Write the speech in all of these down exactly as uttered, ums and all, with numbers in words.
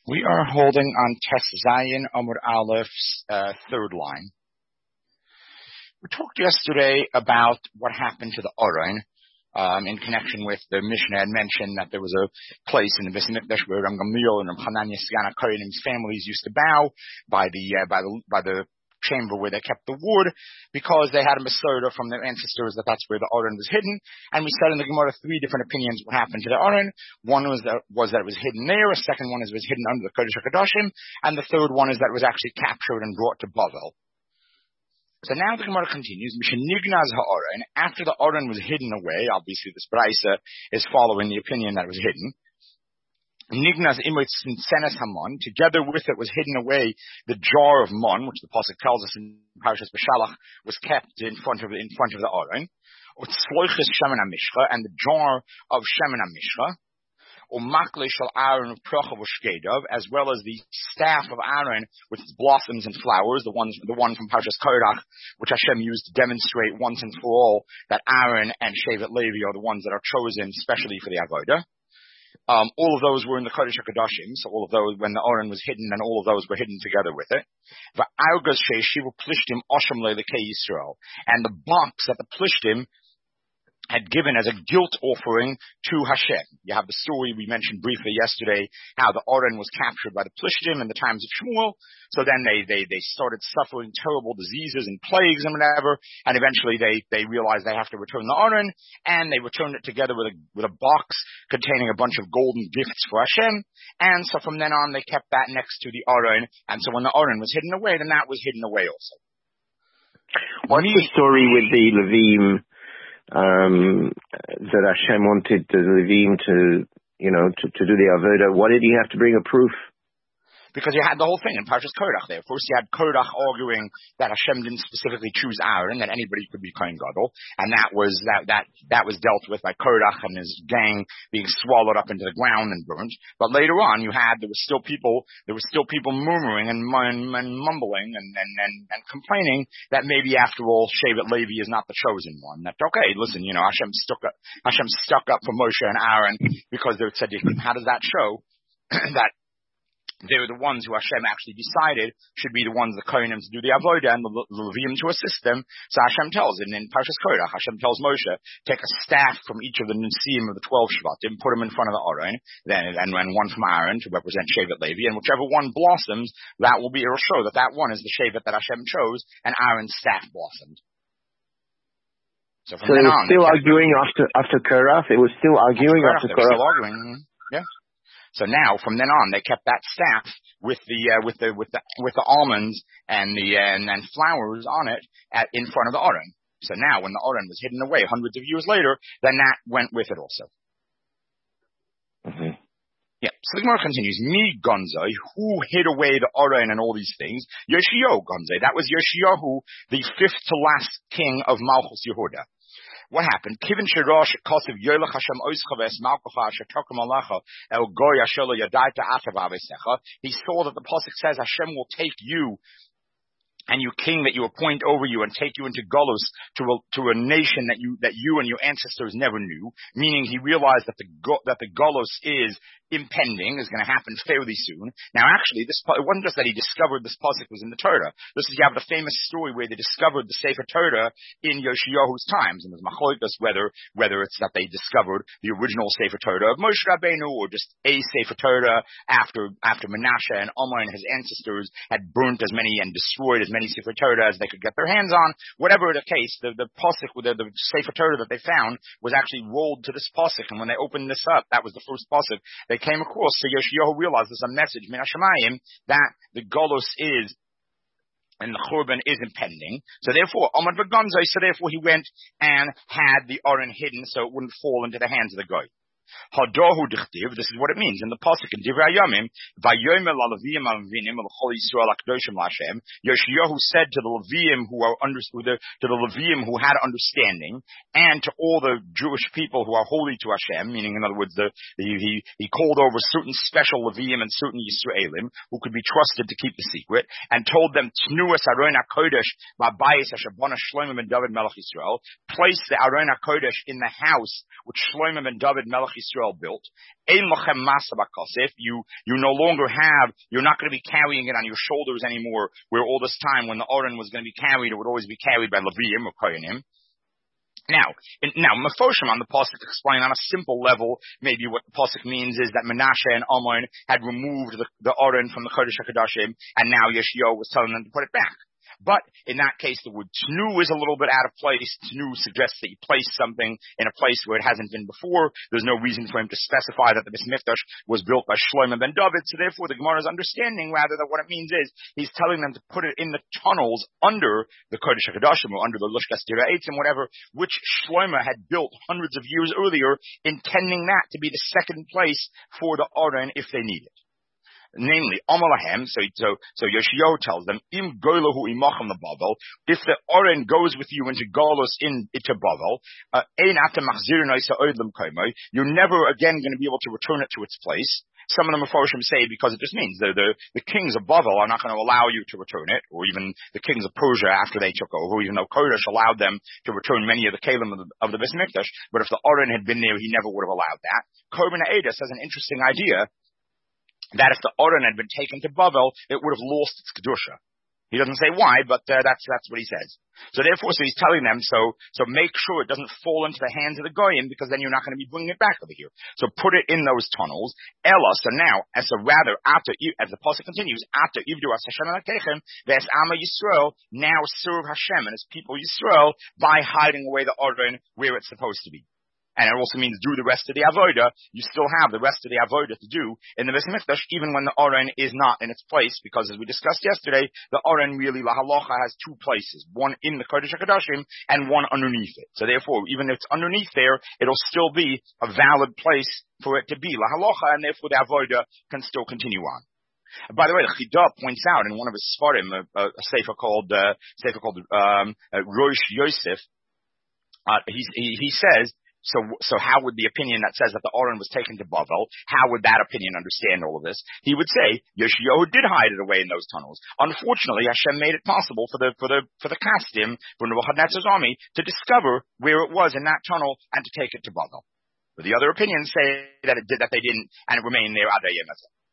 We are holding on Tes Zayin Amud Aleph, uh, third line. We talked yesterday about what happened to the Aron um, in connection with the Mishnah had mentioned that there was a place in the Beis Hamikdash where Ram Gamliel and Ram Hananiah Sgan HaKohenim's families used to bow by the uh, by the by the chamber where they kept the wood, because they had a Masorah from their ancestors that that's where the Aron was hidden. And we said in the Gemara three different opinions what happened to the Aron. One was that was that it was hidden there. A second one is it was hidden under the Kodesh HaKadoshim, and the third one is that it was actually captured and brought to Bavel. So now the Gemara continues. Mishenignaz ha'Aron. After the Aron was hidden away, obviously this Braisa is following the opinion that it was hidden. Nignaz imot senes hamon. Together with it was hidden away the jar of mon, which the pasuk tells us in Parashas Beshalach was kept in front of in front of the Aron. Utzloiches shemen hamishcha, and the jar of shemen hamishcha. Umakle shel Aaron of prochav ushkedov, as well as the staff of Aaron with its blossoms and flowers, the ones the one from Parashas Korach, which Hashem used to demonstrate once and for all that Aaron and Shevet Levi are the ones that are chosen specially for the avodah. Um, all of those were in the Kodesh HaKadoshim, so all of those, when the Aron was hidden, and all of those were hidden together with it. And the box that the Plishtim had given as a guilt offering to Hashem. You have the story we mentioned briefly yesterday, how the Aron was captured by the Plishtim in the times of Shmuel. So then they, they, they started suffering terrible diseases and plagues and whatever, and eventually they, they realized they have to return the Aron, and they returned it together with a, with a box containing a bunch of golden gifts for Hashem. And so from then on they kept that next to the Aron, and so when the Aron was hidden away, then that was hidden away also. What's the story with the Levim? Um, that Hashem wanted the Levim to, you know, to, to do the avodah. Why did he have to bring a proof? Because you had the whole thing in Parashas Korach there. First you had Korach arguing that Hashem didn't specifically choose Aaron, that anybody could be Kohen Gadol, and that was that that that was dealt with by Korach and his gang being swallowed up into the ground and burnt. But later on, you had there were still people there were still people murmuring and, and, and mumbling and, and and and complaining that maybe after all Shevet Levi is not the chosen one. That okay, listen, you know, Hashem stuck up Hashem stuck up for Moshe and Aaron because they're tzaddikim. How does that show that they were the ones who Hashem actually decided should be the ones, the Kohanim, to do the avodah and the Levim to assist them? So Hashem tells it in Parashas Korach. Hashem tells Moshe, take a staff from each of the Nisim of the twelve Shvatim, put them in front of the Aron, then and, and one from Aaron to represent Shevet Levi, and whichever one blossoms, that will be, it'll show that that one is the Shevet that Hashem chose, and Aaron's staff blossomed. So from so then it was on, still arguing after after Korach. It was still arguing after Korach. Still arguing, yeah. So now, from then on, they kept that staff with the uh, with the with the with the almonds and the uh, and, and flowers on it at, in front of the Aron. So now, when the Aron was hidden away hundreds of years later, then that went with it also. Mm-hmm. Yeah. So the Gemara continues. Mi Gonzai, who hid away the Aron and all these things? Yoshiyahu Gonzai. That was Yoshiyahu, the fifth to last king of Malchus Yehuda. What happened? Kivin Shirosh Kosev Yoelach Hashem Oischaves Malkacha Shatokum Alacha El Goy Ashelo Yadaita Atavavesecha. He saw that the pasuk says Hashem will take you and your king that you appoint over you and take you into Golus to a, to a nation that you that you and your ancestors never knew. Meaning he realized that the that the Golus is impending, is going to happen fairly soon. Now, actually, this it wasn't just that he discovered this pasuk was in the Torah. This is you have the famous story where they discovered the Sefer Torah in Yoshiyahu's times, and there's machlokes whether whether it's that they discovered the original Sefer Torah of Moshe Rabbeinu or just a Sefer Torah after after Menashe and Omar and his ancestors had burnt as many and destroyed as many Sefer Torah as they could get their hands on. Whatever the case, the the pasuk, the, the Sefer Torah that they found was actually rolled to this pasuk, and when they opened this up, that was the first pasuk they came across. So Yoshiyahu realized there's a message, Min Hashemayim, that the Golus is and the Churban is impending. So therefore, Amad V'Gonzai, so therefore he went and had the Aron hidden so it wouldn't fall into the hands of the guy. Hadohu dichtiv, this is what it means in the pasuk in Divrei Hayamim, Vayomer laLevim alvinim l'chol Yisrael akdoshim l'Hashem. Yoshiyahu said to the Levim who are under, to the Levim who had understanding, and to all the Jewish people who are holy to Hashem, meaning in other words, the, the he he called over certain special Levim and certain Yisraelim who could be trusted to keep the secret, and told them Tnuas Aron HaKodesh v'Bayis Asher Bona Shlomo ben David Melech Yisrael. Place the Aron HaKodesh in the house which Shlomo ben David Melech Yisrael built. Ein lachem masa b'kasef. You, you no longer have, you're not going to be carrying it on your shoulders anymore, where all this time when the Aron was going to be carried, it would always be carried by Leviim or Kohanim. Now, in, now, Mefoshim on the Pasuk explain on a simple level, maybe what the Pasuk means is that Menashe and Ammon had removed the, the Aron from the Kodesh HaKadoshim, and now Yeshio was telling them to put it back. But in that case, the word tnu is a little bit out of place. Tnu suggests that you place something in a place where it hasn't been before. There's no reason for him to specify that the Beis Mikdash was built by Shlomo ben David. So therefore, the Gemara's understanding, rather, that what it means is he's telling them to put it in the tunnels under the Kodesh HaKadoshim or under the Lushkas Tira Eitzim, whatever, which Shlomo had built hundreds of years earlier, intending that to be the second place for the Aron if they need it. Namely, Amalahem, so, so, so Yeshio tells them, Im golahu imacham the Bavel, if the Oren goes with you into Galus in, into Bavel, uh, ein atem machzirin oisa oidlam koimoi, you're never again going to be able to return it to its place. Some of the Mefarshim say because it just means the, the, the kings of Bavel are not going to allow you to return it, or even the kings of Persia after they took over, even though Kodesh allowed them to return many of the Kalim of the, of the Beis Mikdash, but if the Oren had been there, he never would have allowed that. Korban Eidos has an interesting idea, that if the Aron had been taken to Bavel, it would have lost its Kedusha. He doesn't say why, but uh, that's that's what he says. So therefore, so he's telling them, so so make sure it doesn't fall into the hands of the Goyim, because then you're not going to be bringing it back over here. So put it in those tunnels. Ella, so now, as a rather, after, as the Pasuk continues, after Ivdu as Hashem Elokechem, Ves Ama Yisrael, now serve Hashem and his people Yisrael by hiding away the Aron where it's supposed to be. And it also means do the rest of the avoda. You still have the rest of the avoda to do in the Beis Mikdash, even when the Aron is not in its place, because as we discussed yesterday, the Aron really, la halacha, has two places, one in the Kodesh HaKadoshim and one underneath it. So therefore, even if it's underneath there, it'll still be a valid place for it to be, la halacha, and therefore the avoda can still continue on. By the way, the Chidah points out in one of his Sfarim, a, a, a sefer called, uh, sefer called, um, uh, Rosh Yosef, uh, he, he, he says, So, so how would the opinion that says that the Aron was taken to Bavel, how would that opinion understand all of this? He would say, Yeshio did hide it away in those tunnels. Unfortunately, Hashem made it possible for the, for the, for the Kasdim, for Nebuchadnezzar's army, to discover where it was in that tunnel and to take it to Bavel. But the other opinions say that it did, that they didn't, and it remained there ad hayom.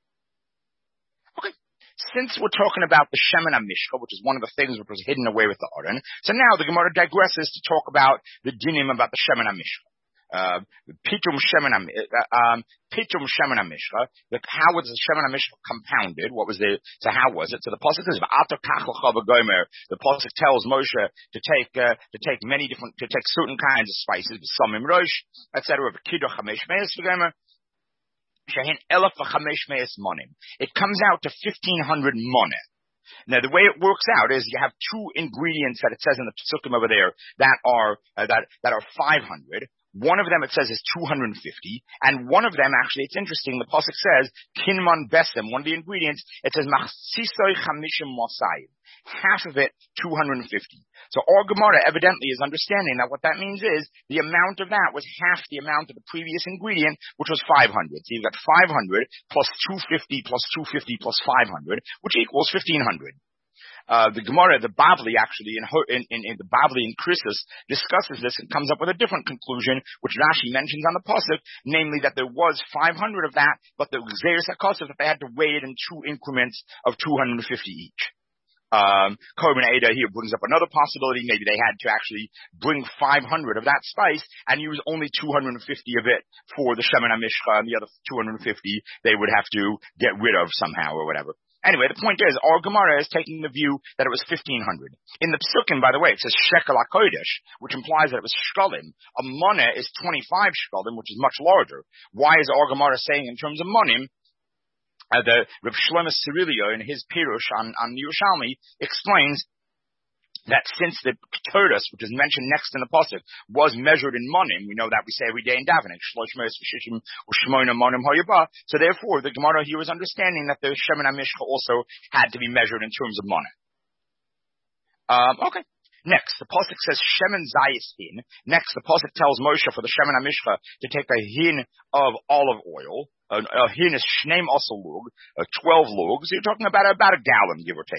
Okay. Since we're talking about the Shemen HaMishcha, which is one of the things which was hidden away with the Aron, so now the Gemara digresses to talk about the dinim about the Shemen HaMishcha. Uh, Pitum Shemen um, Pitum Shemen HaMishcha. How was the Shemen HaMishcha compounded? What was the? So how was it? So the pasuk says, "V'ato kach l'cha v'gomer." The pasuk tells Moshe to take uh, to take many different to take certain kinds of spices, samim rosh, et cetera. V'kido chamesh meis v'gomer. Shehin elef v'chamesh meis monim. It comes out to fifteen hundred monim. Now, the way it works out is you have two ingredients that it says in the psukim over there that are uh, that that are five hundred. One of them, it says, is two hundred fifty, and one of them, actually, it's interesting, the pasuk says, kinman besem, one of the ingredients, it says, machsisoy chamishim mosayim, half of it, two hundred fifty. So our Gemara evidently is understanding that what that means is, the amount of that was half the amount of the previous ingredient, which was five hundred. So you've got five hundred plus two hundred fifty plus two hundred fifty plus five hundred, which equals fifteen hundred. Uh, the Gemara, the Bavli actually, in, in, in, in the Bavli in Krisus, discusses this and comes up with a different conclusion, which Rashi mentions on the pasuk, namely that there was five hundred of that, but the Xeris HaKosov, that they had to weigh it in two increments of two hundred fifty each. Um, Korban Eidah here brings up another possibility. Maybe they had to actually bring five hundred of that spice and use only two hundred fifty of it for the Shemen HaMishcha, and the other two hundred fifty they would have to get rid of somehow or whatever. Anyway, the point is, our Gemara is taking the view that it was fifteen hundred. In the Psukim, by the way, it says Shekel HaKodesh, which implies that it was Shkalim. A Moneh is twenty-five Shkalim, which is much larger. Why is our Gemara saying in terms of Monim? Uh, the Reb Shlomo Sirilio, in his Pirush on, on Yerushalmi, explains that since the Torus, which is mentioned next in the pasuk, was measured in monim, we know that we say every day in davening, so therefore the Gemara here is understanding that the Shemen HaMishcha also had to be measured in terms of monim. Um, okay. Next, the pasuk says Shemen Zayis hin. Next, the pasuk tells Moshe for the Shemen HaMishcha to take a hin of olive oil. A, a hin is shneim asal lug, uh, twelve lugs. You're talking about about a gallon, give or take.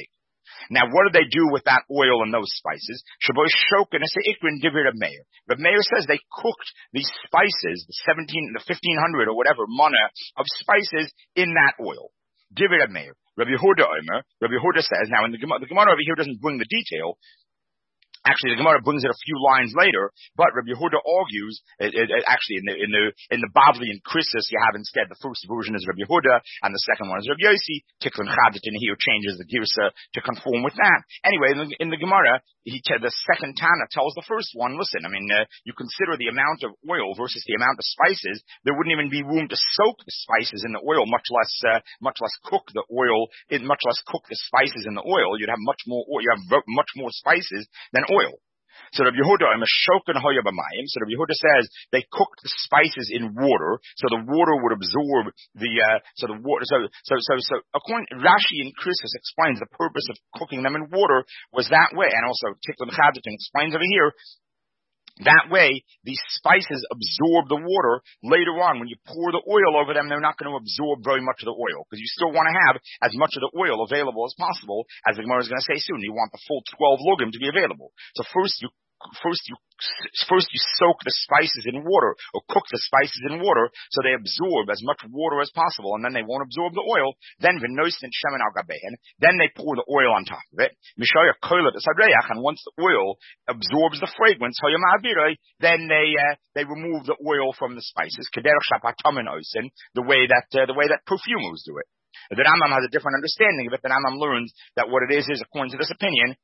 Now, what did they do with that oil and those spices? Shaboy Shokin Ikrin Divir of Meir. But Meir says they cooked these spices, the seventeen, the fifteen hundred or whatever mana of spices in that oil. Divir of Meir. Rabbi Yehuda Omer. Rabbi Yehuda says, now in the Gemara, the Gemara over here doesn't bring the detail. Actually, the Gemara brings it a few lines later, but Rabbi Yehuda argues, it, it, it, actually in the, in the, in the Bavli and Krisis, you have instead the first version is Rabbi Yehuda, and the second one is Rabbi Yossi. Tiklin Chadatin here changes the Girsa to conform with that. Anyway, in the, in the Gemara, he, the second Tana tells the first one, listen, I mean, uh, you consider the amount of oil versus the amount of spices, there wouldn't even be room to soak the spices in the oil, much less, uh, much less cook the oil, in, much less cook the spices in the oil. You'd have much more, you have much more spices than oil. So Rabbi Yehuda, I'm a shokin hoya b'mayim. So Rabbi Yehuda says they cooked the spices in water, so the water would absorb the, uh, so the water, so, so, so, so, according, Rashi and Krisis explains the purpose of cooking them in water was that way, and also Tiklin Chadatin explains over here, that way, these spices absorb the water. Later on, when you pour the oil over them, they're not going to absorb very much of the oil, because you still want to have as much of the oil available as possible, as the Gemara is going to say soon. You want the full twelve lugim to be available. So first you First you, first you soak the spices in water, or cook the spices in water, so they absorb as much water as possible, and then they won't absorb the oil. Then v'noisten shemen al gabein. Then they pour the oil on top of it. Mishaya koilat esadreach, and once the oil absorbs the fragrance, hoyamavirei, then they uh, they remove the oil from the spices. Kederach shapatamin oisen, the way that uh, the way that perfumers do it. The Rambam has a different understanding of it. The Rambam learns that what it is is, according to this opinion,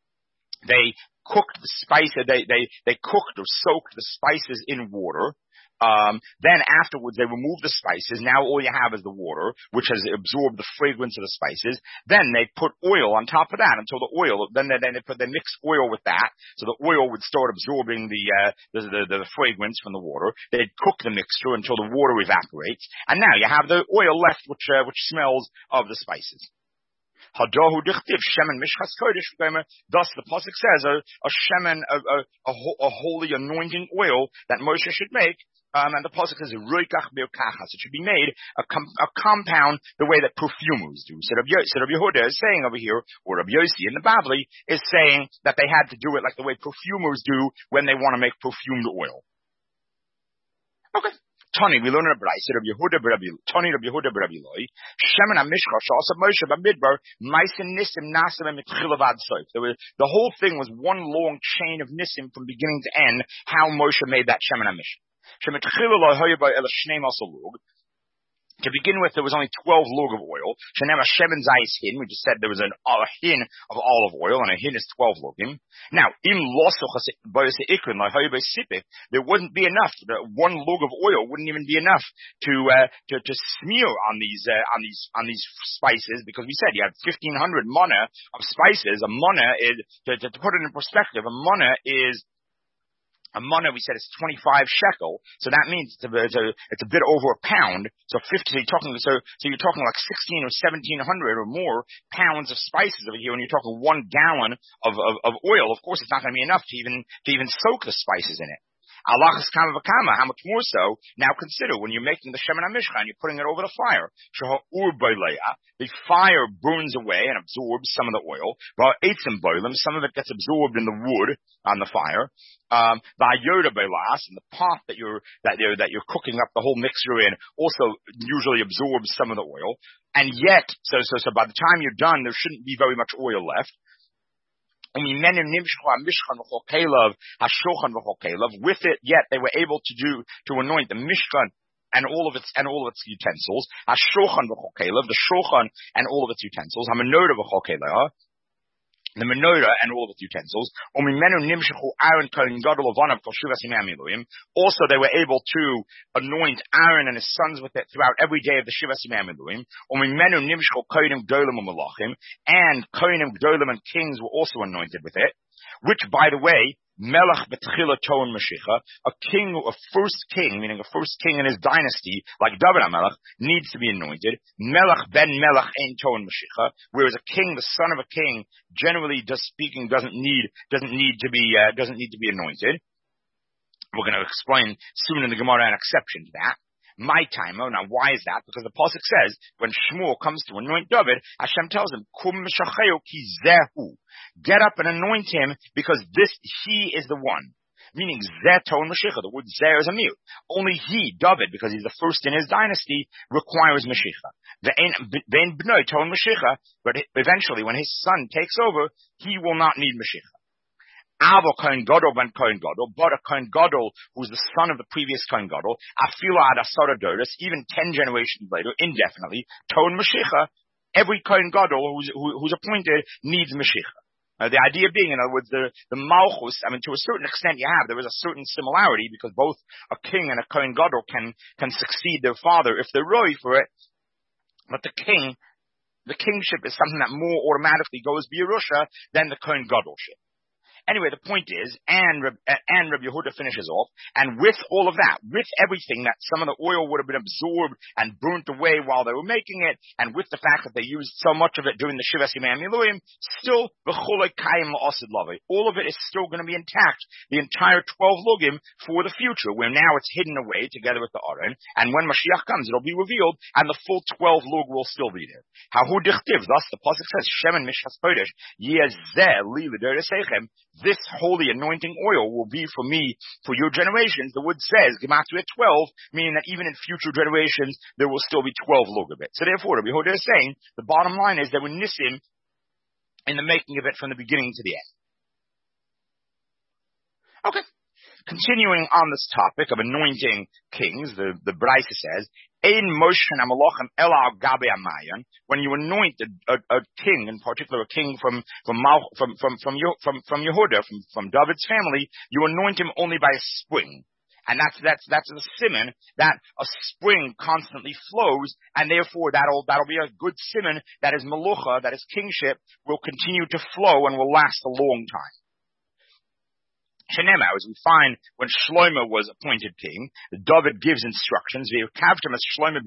they cooked the spice, they, they, they cooked or soaked the spices in water. Um, then afterwards they remove the spices. Now all you have is the water, which has absorbed the fragrance of the spices. Then they put oil on top of that until the oil, then they, then they put, they mix oil with that. So the oil would start absorbing the, uh, the, the, the fragrance from the water. They'd cook the mixture until the water evaporates. And now you have the oil left, which, uh, which smells of the spices. Hadahu dichtiv shemen mishchas kodesh. Thus the pasuk says a, a shemen, a, a, a, a holy anointing oil that Moshe should make. Um, and the pasuk says roikach beokachas. It should be made a, com- a compound the way that perfumers do. So Rabbi, so Rabbi Yehuda is saying over here, or Rabbi Yossi in the Bavli is saying that they had to do it like the way perfumers do when they want to make perfumed oil. Okay. Tani, we learn in a Braisa, Rabbi Yehuda b'Rabbi, Tani Rabbi Yehuda b'Rabbi Loi, Shemen HaMishcha, Sha'asa Moshe b'Midbar, Ma'asen Nisim Nasim Mitchil Avad Soif. The whole thing was one long chain of Nisim from beginning to end, how Moshe made that Shemen HaMishcha. Shemitchil Eloi Hoya B'El Shnei Masalug. To begin with, there was only twelve lug of oil. Shenem Hashemen Zayis hin. We just said there was an, a hin of olive oil, and a hin is twelve lugim. Now, im losuchas boyase ikrin lahoybe sipik. There wouldn't be enough. The one lug of oil wouldn't even be enough to uh, to, to smear on these uh, on these on these spices, because we said you had fifteen hundred mana of spices. A mana is, to, to, to put it in perspective, a mana is. A mana, we said, is twenty-five shekel, so that means it's a, it's a, it's a bit over a pound. So fifty, so you're talking, so, so you're talking like sixteen or seventeen hundred or more pounds of spices over here, and you're talking one gallon of, of, of oil. Of course, it's not going to be enough to even, to even soak the spices in it. Allah is kama v'kama, how much more so? Now consider, when you're making the Shemen HaMishcha and you're putting it over the fire, the fire burns away and absorbs some of the oil. Some of it gets absorbed in the wood on the fire. Um, the and the pot that you're, that you're, that you're cooking up the whole mixture in also usually absorbs some of the oil. And yet, so, so, so by the time you're done, there shouldn't be very much oil left. With it, yet they were able to do, to anoint the Mishkan and all of its, and all of its utensils. The shochan and all of its utensils. The menorah and all of its utensils. Also, they were able to anoint Aaron and his sons with it throughout every day of the Shivas Yimei Miluim. And Kohanim Gdolim and kings were also anointed with it. Which, by the way, Melech betchila toon Mashiach, a king, a first king, meaning a first king in his dynasty, like David HaMelech, needs to be anointed. Melech ben Melech ein toon Mashiach, whereas a king, the son of a king, generally, just speaking, doesn't need doesn't need to be uh, doesn't need to be anointed. We're going to explain soon in the Gemara an exception to that. My time. Oh, now why is that? Because the pasuk says when Shmuel comes to anoint David, Hashem tells him, "Kum mishacheo ki zehu." Get up and anoint him because this he is the one. Meaning zeh ton Mashiach. The word zeh is a mute. Only he, David, because he's the first in his dynasty, requires Mashiach. Ve'en bnoi ton Mashiach. But eventually, when his son takes over, he will not need Mashiach. Avo Kohen Gadol ben Kohen Gadol, but a Kohen Gadol who's the son of the previous Kohen Gadol, Afila ad Asara Doris, even ten generations later, indefinitely, ton Mashiach. Every Kohen Gadol who's, who, who's appointed needs Mashiach. Uh, the idea being, in other words, the, the Malchus, I mean, to a certain extent you have, there is a certain similarity because both a king and a Kohen Gadol can, can succeed their father if they're ready for it. But the king, the kingship is something that more automatically goes B'Yerusha than the Kohen Gadolship. Anyway, the point is, and, and Rabbi Yehuda finishes off, and with all of that, with everything that some of the oil would have been absorbed and burnt away while they were making it, and with the fact that they used so much of it during the Shivas Yimei Miluim, still, all of it is still going to be intact, the entire twelve lugim for the future, where now it's hidden away together with the Aron, and when Mashiach comes, it'll be revealed, and the full twelve lug will still be there. Hahu dichtiv, thus the pasuk says, Shemen mishchas kodesh, yezeh li l'doresechem. This holy anointing oil will be for me, for your generations. The word says, Gematria twelve, meaning that even in future generations, there will still be twelve lug of it. So therefore, Rabbi Yehuda is saying, the bottom line is there were nisim in the making of it from the beginning to the end. Okay. Continuing on this topic of anointing kings, the, the Braisa says, Ein Moshen HaMalachim Ela Al Gabe HaMayan, when you anoint a, a, a king, in particular a king from from from from from, from, from Yehuda, from, from David's family, you anoint him only by a spring. And that's that's that's a siman that a spring constantly flows, and therefore that'll that'll be a good siman that his malucha, that his kingship will continue to flow and will last a long time. Shenema, as we find when Shlomo was appointed king, David gives instructions. You should have Shlomo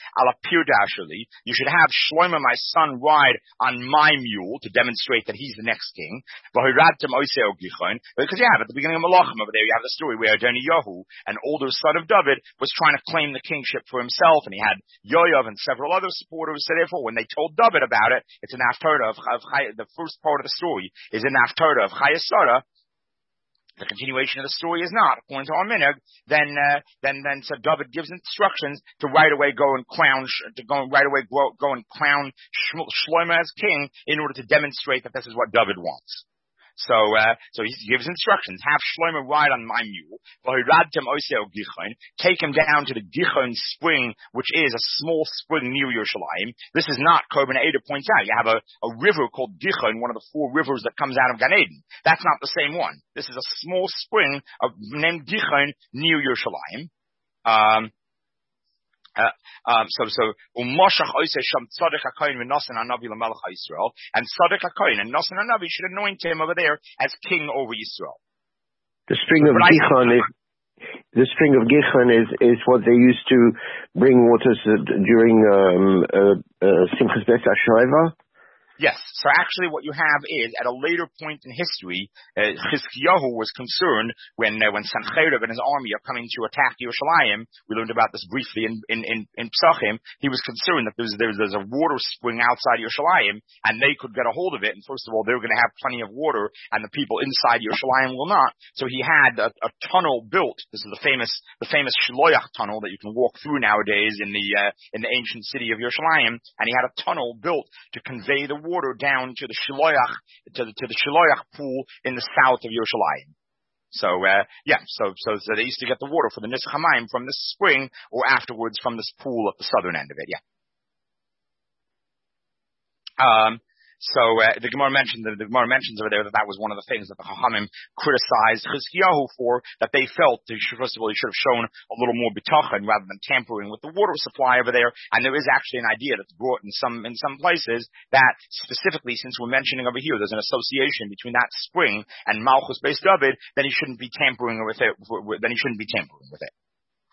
my son ride on my mule to demonstrate that he's the next king. Because you have at the beginning of Malachim over there, you have the story where Adoniyahu, an older son of David, was trying to claim the kingship for himself, and he had Yoav and several other supporters. So therefore, when they told David about it, it's an Haftarah of, of the first part of the story is an Haftarah of Chayesara. The continuation of the story is not, according to our minhag, then, uh, then, then, so David gives instructions to right away go and crown, to go right away go, go and crown Shlomo as king in order to demonstrate that this is what David wants. So, uh, so he gives instructions. Have Shlomo ride on my mule. Take him down to the Gichon spring, which is a small spring near Yerushalayim. This is not, Korban Eder points out, you have a, a river called Gichon, one of the four rivers that comes out of Gan Eden. That's not the same one. This is a small spring of, named Gichon near Yerushalayim. Um, Uh, um, so, so, Umashach Oiseh Sham Tzaddik HaKoyin v'Nasan HaNavi l'Melech HaYisrael, and Tzaddik HaKoyin and Nasan HaNavi should anoint him over there as king over Yisrael. The string of Gichon is, the string of Gichon is, is what they used to bring waters uh, during, um, uh, uh, Simchas Beis HaShoeva? Yes. So actually what you have is, at a later point in history, uh, Chizkiyahu was concerned when, uh, when Sancherib and his army are coming to attack Yerushalayim. We learned about this briefly in, in, in, in Psachim. He was concerned that there's, there's, there's a water spring outside Yerushalayim, and they could get a hold of it. And first of all, they're going to have plenty of water, and the people inside Yerushalayim will not. So he had a, a tunnel built. This is the famous, the famous Shloyach tunnel that you can walk through nowadays in the, uh, in the ancient city of Yerushalayim. And he had a tunnel built to convey the water down to the Shiloach, to the, to the Shiloach pool in the south of Yerushalayim. So, uh, yeah, so, so, so they used to get the water for the Nisach HaMayim from this spring, or afterwards from this pool at the southern end of it, yeah. Um, So uh, the Gemara mentioned the, the Gemara mentions over there that that was one of the things that the Chachamim criticized Chizkiyahu for, that they felt that first of all he should have shown a little more bitachon rather than tampering with the water supply over there. And there is actually an idea that's brought in some in some places that specifically, since we're mentioning over here, there's an association between that spring and Malchus Beis David, then he shouldn't be tampering with it. Then he shouldn't be tampering with it.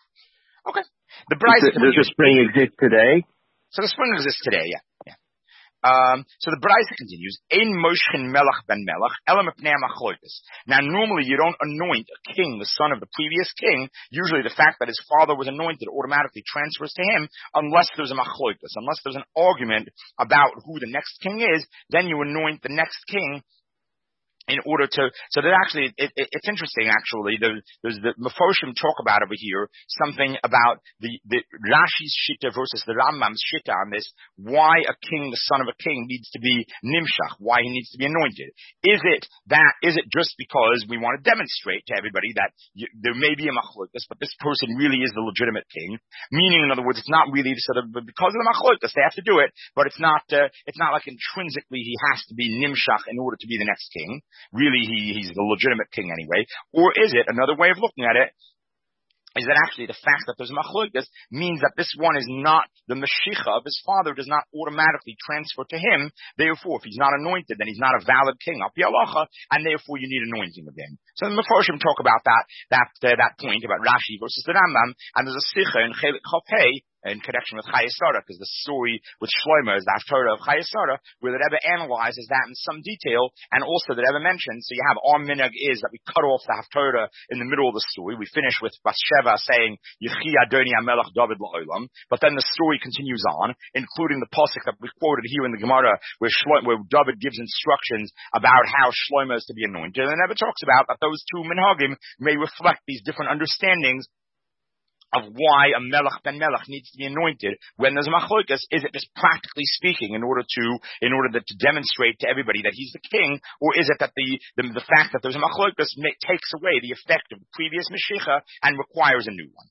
Okay. The Braisa. Does the spring exist today? So the spring exists today. Yeah. Yeah. Um, so the Braisa continues, Ein Moshchin Melech ben Melech, Elam Pnei Machlokas. Now normally you don't anoint a king, the son of the previous king. Usually the fact that his father was anointed automatically transfers to him unless there's a Machlokas, unless there's an argument about who the next king is, then you anoint the next king in order to, so that actually, it, it, it's interesting actually, the, there's the Meforshim talk about over here, something about the, the Rashi's Shita versus the Rambam's Shita on this, why a king, the son of a king, needs to be Nimshach, why he needs to be anointed. Is it that, is it just because we want to demonstrate to everybody that you, there may be a Machlokas, but this person really is the legitimate king? Meaning, in other words, it's not really sort of, because of the Machlokas, they have to do it, but it's not, uh, it's not like intrinsically he has to be Nimshach in order to be the next king. Really, he, he's the legitimate king anyway. Or is it, another way of looking at it, is that actually the fact that there's machlokas means that this one is not, the Mashiach of his father does not automatically transfer to him. Therefore, if he's not anointed, then he's not a valid king, Al Pi Halacha, and therefore you need anointing of him. So the Meforshim talk about that, that, uh, that point about Rashi versus the Rambam, and there's a Sicha in Chelik Chaf Hei, in connection with Chayei Sarah, because the story with Shlomo is the Haftarah of Chayei Sarah, where the Rebbe analyzes that in some detail, and also the Rebbe mentions, so you have our minhag is that we cut off the Haftarah in the middle of the story. We finish with Bathsheba saying, Yechi Adoni HaMelech David La'olam, but then the story continues on, including the pasuk that we quoted here in the Gemara, where Shlomo, where David gives instructions about how Shlomo is to be anointed, and the Rebbe talks about that those two minhagim may reflect these different understandings of why a melech ben melech needs to be anointed when there's a machlokas. Is it just practically speaking in order to in order to, to demonstrate to everybody that he's the king, or is it that the the, the fact that there's a machlokas takes away the effect of the previous Mashiach and requires a new one?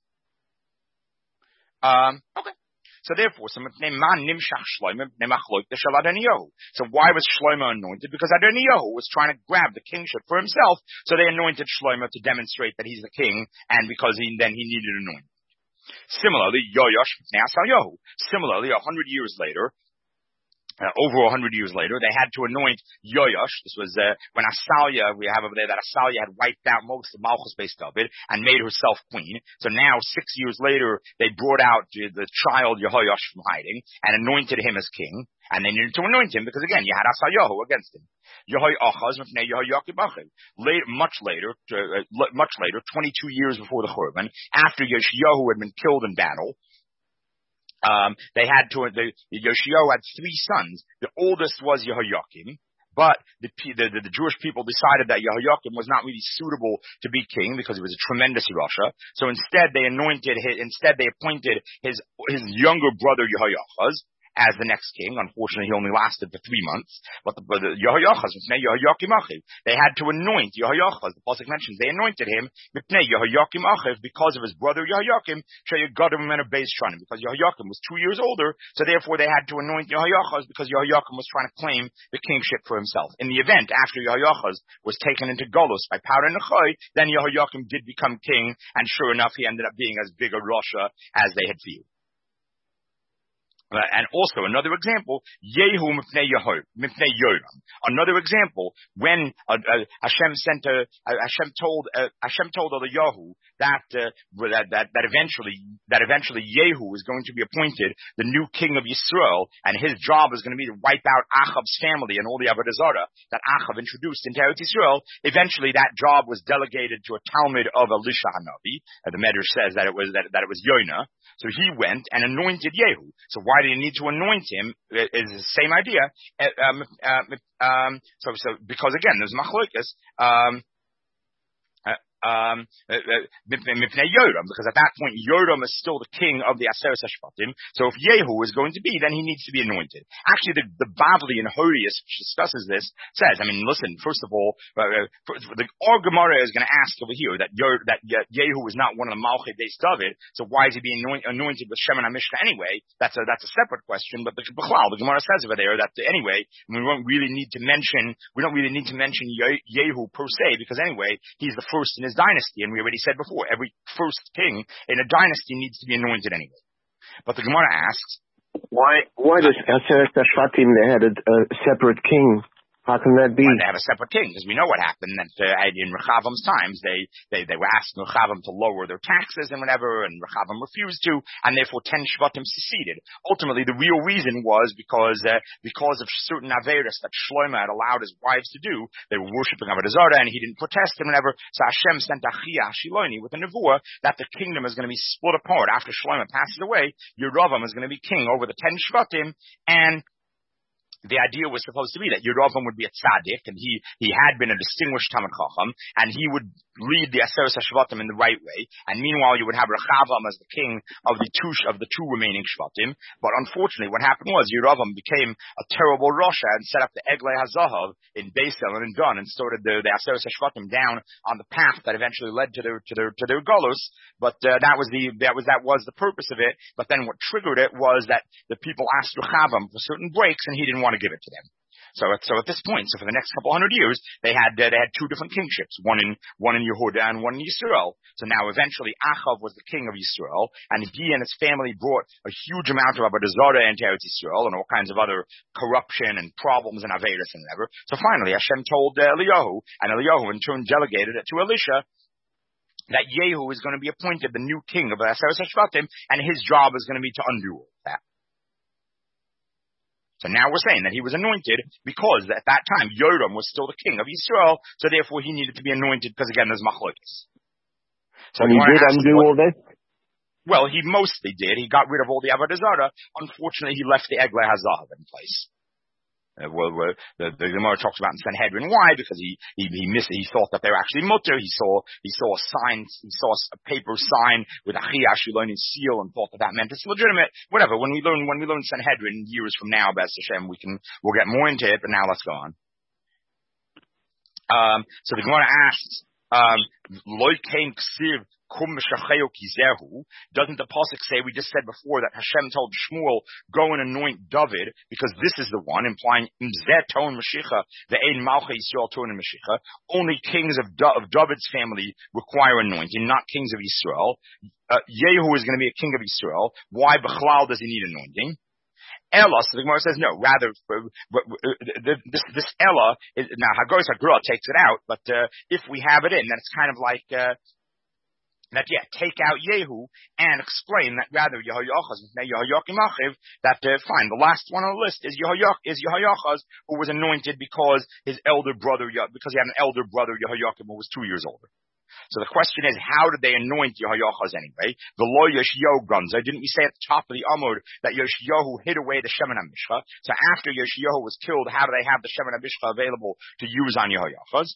Um, okay. So therefore, so why was Shlomo anointed? Because Adoniyahu was trying to grab the kingship for himself, so they anointed Shlomo to demonstrate that he's the king, and because he, then he needed anointing. Similarly, Yoash Yahu. Similarly, a hundred years later, Uh, over a hundred years later, they had to anoint Yoash. This was uh, when Asalia, we have over there that Asalia had wiped out most of Malchus based David and made herself queen. So now, six years later, they brought out uh, the child Yehoash from hiding and anointed him as king. And they needed to anoint him because, again, you had Asayahu against him. Yehoachaz, later, much later, uh, much later, twenty-two years before the Churban, after Yoshiyahu had been killed in battle, Um, they had to, the, Yoshiyahu had three sons. The oldest was Yehoiakim, but the, the, the, the Jewish people decided that Yehoiakim was not really suitable to be king because he was a tremendous Rasha. So instead they anointed his, instead they appointed his, his younger brother Yehoiachaz as the next king. Unfortunately, he only lasted for three months. But the, the Yehoiachaz, they had to anoint Yehoiachaz. The pasuk mentions they anointed him because of his brother Yehoiakim, because Yehoiakim was two years older. So therefore, they had to anoint Yehoiachaz because Yehoiakim was trying to claim the kingship for himself. In the event, after Yehoiachaz was taken into Golus by Paro Nechoy, then Yehoiakim did become king, and sure enough, he ended up being as big a Rasha as they had feared. Uh, and also another example, Yehu mipnei Yoram. Another example, when uh, uh, Hashem sent a, uh, Hashem told uh, Hashem told Eliyahu that, uh, that that that eventually that eventually Yehu is going to be appointed the new king of Yisrael, and his job is going to be to wipe out Achab's family and all the Avodah Zarah that Achab introduced into Eretz Yisrael. Eventually, that job was delegated to a Talmud of Elisha Hanavi. Uh, the Medrash says that it was that, that it was Yonah. So he went and anointed Yehu. So why did he need to anoint him? Is the same idea. Um, uh, um, so, so because again, there's machlokas. Um, Um, Mipnei Yoram, because at that point Yoram is still the king of the Aseret HaShvatim. So if Yehu is going to be, then he needs to be anointed. Actually, the, the Bavli in Horius, which discusses this, says, I mean, listen, first of all, uh, for, for the Or Gemara is going to ask over here that Yer, that Yehu is not one of the Malchei Beis David, so why is he being anoint, anointed with Shem and HaMishna anyway? That's a that's a separate question. But the Bichlal, the Gemara says over there that uh, anyway, we don't really need to mention we don't really need to mention Yehu per se, because anyway, he's the first in his dynasty, and we already said before, every first king in a dynasty needs to be anointed anyway. But the Gemara asks, why why does Aseret HaShvatim, they had a, a separate king? How can that be? When they have a separate king, because we know what happened that uh, in Rechavam's times, they, they, they were asking Rechavam to lower their taxes and whatever, and Rechavam refused to, and therefore ten Shvatim seceded. Ultimately, the real reason was because, uh, because of certain Averis that Shlomo had allowed his wives to do. They were worshipping Avodah Zarah, and he didn't protest and whatever. So Hashem sent Achia Shiloni with a nevuah that the kingdom is going to be split apart after Shlomo passes away. Yeravam is going to be king over the ten Shvatim, and the idea was supposed to be that Yeravam would be a tzaddik, and he, he had been a distinguished Talmid Chacham, and he would lead the Aseret HaShvatim in the right way, and meanwhile you would have Rechavam as the king of the two, of the two remaining Shvatim. But unfortunately what happened was Yeravam became a terrible Rasha and set up the Eglei HaZahav in Beisel and in Dun, and started the, the Aseret HaShvatim down on the path that eventually led to their, to their, to their Golus. But, uh, that was the, that was, that was the purpose of it. But then what triggered it was that the people asked Rechavam for certain breaks, and he didn't want to give it to them. So at, so at this point, so for the next couple hundred years, they had uh, they had two different kingships, one in one in Yehuda and one in Yisrael. So now eventually Achav was the king of Yisrael, and he and his family brought a huge amount of Avodah Zarah into Eretz Yisrael and all kinds of other corruption and problems and Averis and whatever. So finally, Hashem told uh, Eliyahu, and Eliyahu in turn delegated it to Elisha, that Yehu is going to be appointed the new king of Aseret HaShvatim, and his job is going to be to undo all that. So now we're saying that he was anointed because at that time Yoram was still the king of Yisrael, so therefore he needed to be anointed because again there's machlokes. So and he did undo all this? Well, he mostly did. He got rid of all the Avodah Zarah. Unfortunately, he left the Eglei HaZahav in place. Uh, well, well, the, the Gemara talks about in Sanhedrin why, because he he he missed it. He thought that they were actually mutter. He saw he saw a sign, he saw a paper sign with Achia Shiloni's seal, and thought that that meant it's legitimate. Whatever. When we learn when we learn Sanhedrin years from now, B'ez Hashem, we can we'll get more into it. But now let's go on. Um, so the Gemara asks, um, Loi Kain Ksiv. Doesn't the pasuk say, we just said before that Hashem told Shmuel, go and anoint David, because this is the one, implying only kings of, da- of David's family require anointing, not kings of Yisrael. Uh, Yehu is going to be a king of Yisrael. Why Bechlal does he need anointing? Ella, so the Gemara says no. Rather, this this Ella is, now Hagos Hagra takes it out, but uh, if we have it in, then it's kind of like. Uh, That yeah, take out Yehu and explain that rather Yehoyachaz Yehoyakim Achiv. That uh, fine. The last one on the list is Yehoyach is Yehoyachaz, who was anointed because his elder brother because he had an elder brother Yehoyakim who was two years older. So the question is, how did they anoint Yehoyachaz anyway? The lo Yoshiyahu Gunza. Didn't we say at the top of the Amud that Yoshiyahu hid away the Shemen HaMishcha? So after Yoshiyahu was killed, how do they have the Shemen HaMishcha available to use on Yehoyachaz?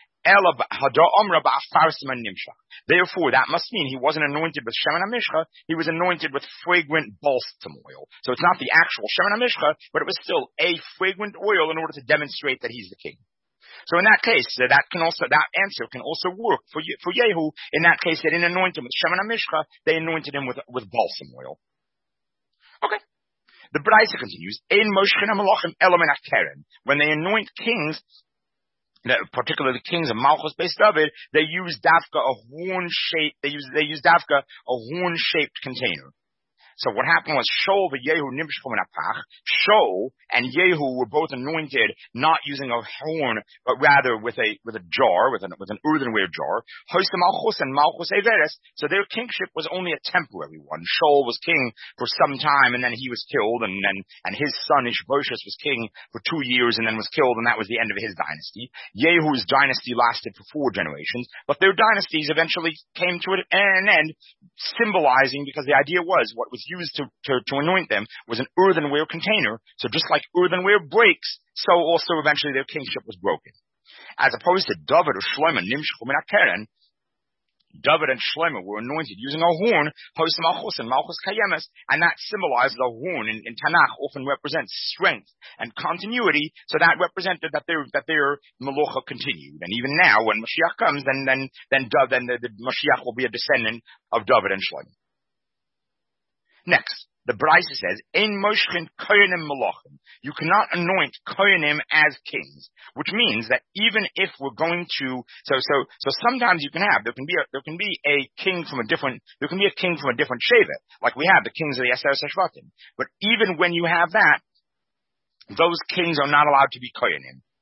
Therefore, that must mean he wasn't anointed with Shemen HaMishcha, he was anointed with fragrant balsam oil. So it's not the actual Shemen HaMishcha, but it was still a fragrant oil in order to demonstrate that he's the king. So in that case, uh, that can also, that answer can also work for for Yehu. In that case, they didn't anoint him with Shemen HaMishcha, they anointed him with, with balsam oil. Okay. The Braisa continues, Ein moshchin ha-malachim elam min ha-keren. When they anoint kings, particularly the kings of Malchus Beis David, they use dafka a horn shaped. They use they use dafka a horn shaped container. So what happened was Shaul and Yehu nimshchu min hapach. Shaul and Yehu were both anointed not using a horn, but rather with a with a jar, with an with an earthenware jar. Hosta Malchus and Malchus Averes. So their kingship was only a temporary one. Shaul was king for some time, and then he was killed, and and, and his son Ishbosheth was king for two years, and then was killed, and that was the end of his dynasty. Yehu's dynasty lasted for four generations, but their dynasties eventually came to an end, symbolizing, because the idea was what was used to, to, to anoint them was an earthenware container. So just like earthenware breaks, so also eventually their kingship was broken. As opposed to David or Shlomo, nimshchu min ha-keren, David and Shlomo were anointed using a horn, Hos Malchus and Malchus Kayemes, and that symbolized the horn in, in Tanakh often represents strength and continuity, so that represented that their that their Melucha continued. And even now, when Mashiach comes, then then then then the, the Mashiach will be a descendant of David and Shlomo. Next, the Braisa says, Ein moshchin koyanim malachim. You cannot anoint koyanim as kings, which means that even if we're going to, so so so sometimes you can have there can be a there can be a king from a different there can be a king from a different shevet, like we have the kings of the Aseret HaShvatim. But even when you have that, those kings are not allowed to be koyanim.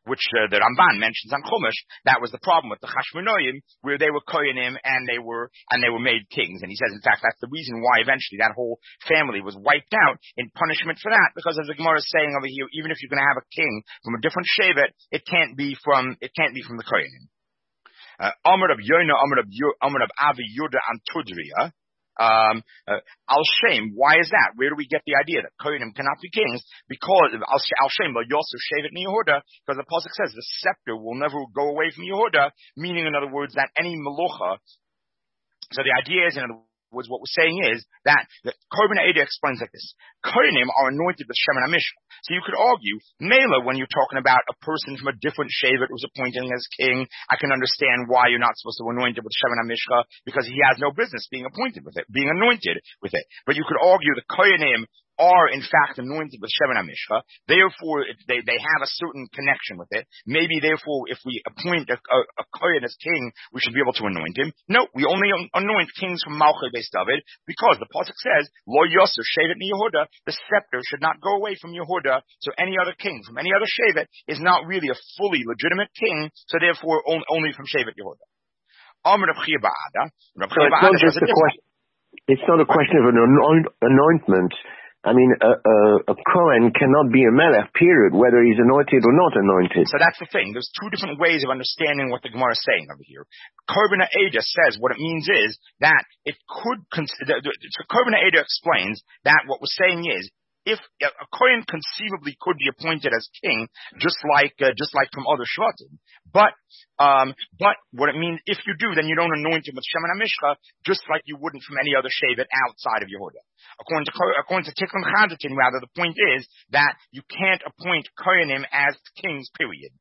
which uh, the Ramban mentions on Chumash, that was the problem with the Chashmonoim, where they were koyanim and they were and they were made kings. And he says, in fact, that's the reason why eventually that whole family was wiped out in punishment for that, because as the Gemara is saying over here, even if you're going to have a king from a different shevet, it can't be from it can't be from the koyanim. Amar of Yona, Amar of Amar of Avi Yuda and Tudria. Um, uh, Al Shem, why is that? Where do we get the idea that Kohanim cannot be kings? Because Al Shem, Lo Yosef Shevet Mi Yehuda, because the pasuk says the scepter will never go away from Yehuda, meaning, in other words, that any melucha. So the idea is, in other words, what we're saying is that the Korban Eidah explains like this: Kohanim are anointed with Shemen HaMishcha. So you could argue, Mela, when you're talking about a person from a different shevet who's appointed as king, I can understand why you're not supposed to anoint him with Shemen HaMishcha, because he has no business being appointed with it, being anointed with it. But you could argue the Kohanim are in fact anointed with Shemen HaMishcha, therefore they, they have a certain connection with it. Maybe therefore if we appoint a, a, a Kohen as king, we should be able to anoint him. No, we only anoint kings from Malchei Beis David, because the pasuk says, Lo Yosef Shevet Mi Yehuda, the scepter should not go away from Yehuda, so any other king from any other shevet is not really a fully legitimate king, so therefore only, only from Shevet Yehuda. Amar Rav Chia Ba'ada. So it's not just a question, it's not a question of an anoint, anointment. I mean, a, a, a Kohen cannot be a melech, period, whether he's anointed or not anointed. So that's the thing. There's two different ways of understanding what the Gemara is saying over here. Korban Eidah says what it means is that it could, consider, so Korban Eidah explains that what we're saying is, if a Kohen conceivably could be appointed as king, just like uh, just like from other shvatim, but um, but what it means, if you do, then you don't anoint him with Shemen HaMishcha, just like you wouldn't from any other shevet outside of Yehuda. According to according to Tikkun Chadatin, rather, the point is that you can't appoint Kohanim as kings. Period.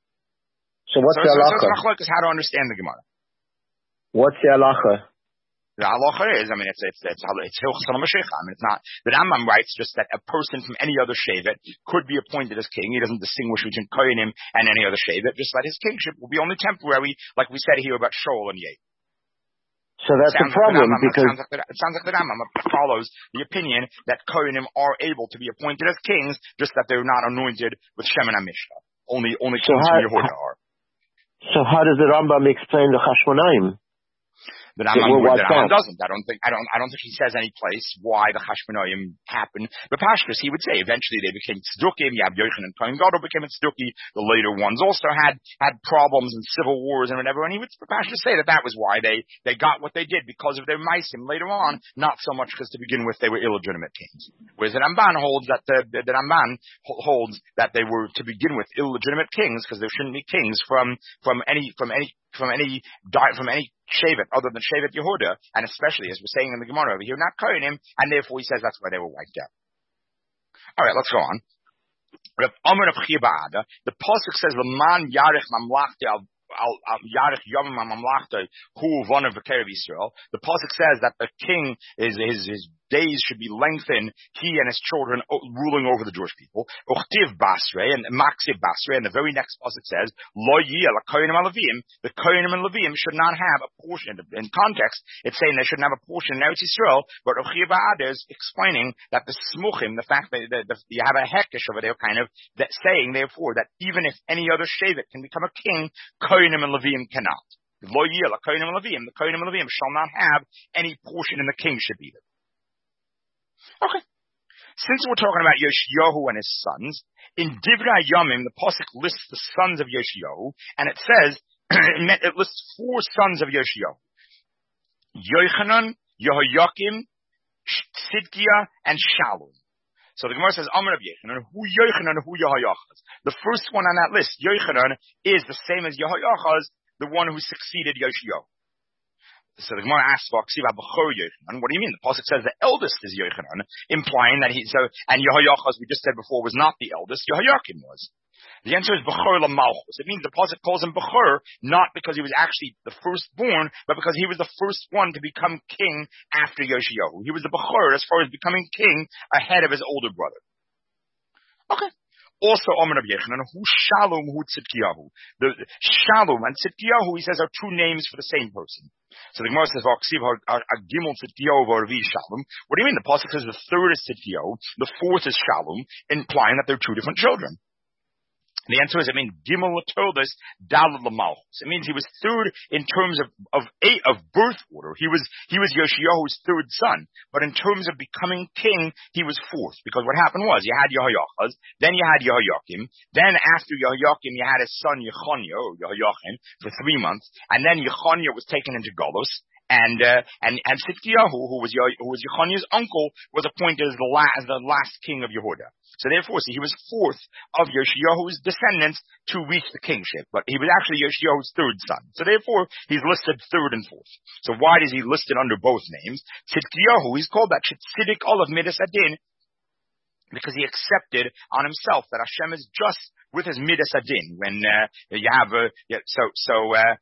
So what's so, the so, halacha? So, so how to understand the Gemara? What's the halacha? The halacha is, I mean, it's it's it's it's Hilchos HaMashiach. I mean, it's not. The Rambam writes just that a person from any other shevet could be appointed as king. He doesn't distinguish between Kohanim and any other shevet. Just that his kingship will be only temporary, like we said here about Shaul and Yeh. So that's a problem, like because it sounds, like the, it sounds like the Rambam follows the opinion that Kohanim are able to be appointed as kings, just that they're not anointed with Shemen HaMishcha. Only only so kings how, from Yehuda are. So how does the Rambam explain the Chashmonaim? The Rambam, the Rambam doesn't. I don't think. I don't. I don't think he says any place why the Chashmonaim happened. But Pashtus, he would say eventually they became tzdukim. You have Yochanan and Kohen Gadol became a tzduki. The later ones also had had problems and civil wars and whatever. And he would Pashtus say that that was why they they got what they did, because of their meisim later on. Not so much because to begin with they were illegitimate kings. Whereas the Ramban holds that the the, the Ramban holds that they were to begin with illegitimate kings, because there shouldn't be kings from from any from any from any from any shevet other than Shevet Yehuda, and especially as we're saying in the Gemara over here, not Kohanim, and therefore he says that's why they were wiped out. All right, let's go on. The pasuk says, "L'man yarich mamlachti al yarich yomim mamlachti hu one of B'kerev Yisrael." The pasuk says that the king is his his days should be lengthened, he and his children ruling over the Jewish people. Uchtiv Basre and Maksiv Basre, and the very next pasuk says, Lo yeh l'kohanim alavim, the kohanim and levim should not have a portion. In context, it's saying they shouldn't have a portion in Eretz Yisrael, but Rav Chia Ba'ada is explaining that the smuchim, the fact that the, the, you have a hekesh over there, kind of that saying, therefore, that even if any other shevet can become a king, kohanim and levim cannot. Lo yeh l'kohanim and levim, the kohanim and levim shall not have any portion in the kingship either. Okay. Since we're talking about Yoshiyahu and his sons, in Divrei Yomim, the pasuk lists the sons of Yoshiyahu, and it says, it lists four sons of Yoshiyahu. Yochanan, Yehoyakim, Tzidkiah, and Shalom. So the Gemara says, Amar of Yochanan, who Yochanan, who Yehoyachaz. The first one on that list, Yochanan, is the same as Yehoyachaz, the one who succeeded Yoshiyahu. So the Gemara asks, what do you mean? The pasuk says the eldest is Yochanan, implying that he, so, and Yehoyachaz, we just said before, was not the eldest, Yehoyakim was. The answer is Bechor LaMalchus. It means the pasuk calls him Bechor, not because he was actually the firstborn, but because he was the first one to become king after Yoshiyahu. He was the Bechor as far as becoming king ahead of his older brother. Okay. Also, Amar of Yochanan, who Shalom, who Tzidkiyahu. The Shalom and Tzidkiyahu, he says, are two names for the same person. So the Gemara says, Agimel Tzidkiyahu v'Arvi Shalom. What do you mean? The pasuk says the third is Tzidkiyahu, the fourth is Shalom, implying that they're two different children. The answer is, it means Gimel Latoldos Daled Lamalchus. It means he was third in terms of of eight of birth order. He was he was Yoshiyahu's third son, but in terms of becoming king, he was fourth. Because what happened was, you had Yehoiachaz, then you had Yehoiakim, then after Yehoiakim, you had his son Yechoniah or Yehoiachim for three months, and then Yechoniah was taken into Golus. And uh, and and Tzidkiyahu, who was Ye- who was Yechoniah's uncle, was appointed as the, la- as the last king of Yehuda. So therefore, see, he was fourth of Yoshiyahu's descendants to reach the kingship, but he was actually Yoshiyahu's third son. So therefore, he's listed third and fourth. So why is he listed under both names? Tzidkiyahu, he's called that Tziddik Olav Midas Adin, because he accepted on himself that Hashem is just with his Midas Adin. When uh, you have a yeah, so so. Uh,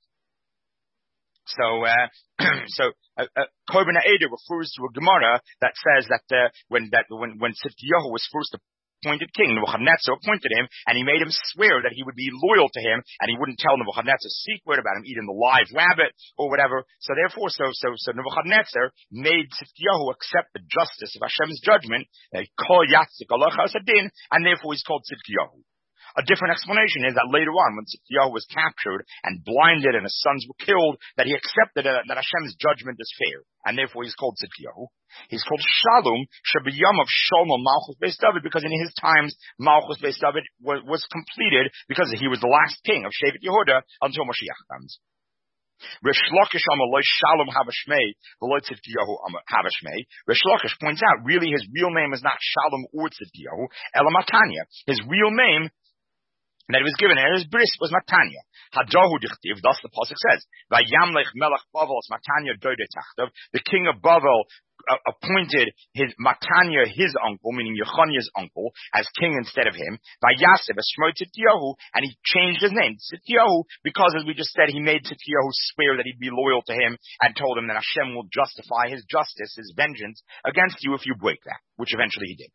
So, uh, so, uh, uh, Korban Ha'eder refers to a Gemara that says that, uh, when, that, when, when Tzidkiyahu was first appointed king, Nebuchadnezzar appointed him, and he made him swear that he would be loyal to him, and he wouldn't tell Nebuchadnezzar a secret about him eating the live rabbit, or whatever. So therefore, so, so, so Nebuchadnezzar made Tzidkiyahu accept the justice of Hashem's judgment, Kol Yatzik Alochas Adin, and therefore he's called Tzidkiyahu. A different explanation is that later on, when Tzidkiyahu was captured and blinded and his sons were killed, that he accepted that, that Hashem's judgment is fair, and therefore he's called Tzidkiyahu. He's called Shalom, Shabiyam of Shalom Malchus Beis David, because in his times, Malchus Beis David was, was completed, because he was the last king of Shevet Yehuda until Mashiach comes. Rish Lakish Amaloi Shalom Havashmei, the Lord Tzidkiyahu Havashmei. Rish Lakish points out, really his real name is not Shalom or Tzidkiyahu, Elamatanya. His real name that he was given, and his bris was Matanya. Hadahu dichtiv, thus the pasuk says, Vayamlech melech Bavel Matanya doide tachtav. The king of Bavel uh, appointed his Matanya, his uncle, meaning Yechoniah's uncle, as king instead of him. Vayasev Shmo Tzidkiyahu, and he changed his name Tzidkiyahu because, as we just said, he made Tzidkiyahu swear that he'd be loyal to him, and told him that Hashem will justify his justice, his vengeance against you if you break that, which eventually he did.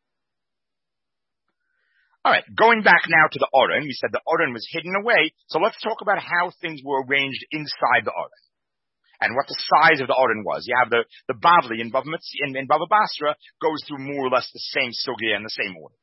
All right, going back now to the Aron, we said the Aron was hidden away, so let's talk about how things were arranged inside the Aron, and what the size of the Aron was. You have the, the Bavli in Bava, in, in Bava Basra goes through more or less the same sugya and the same order.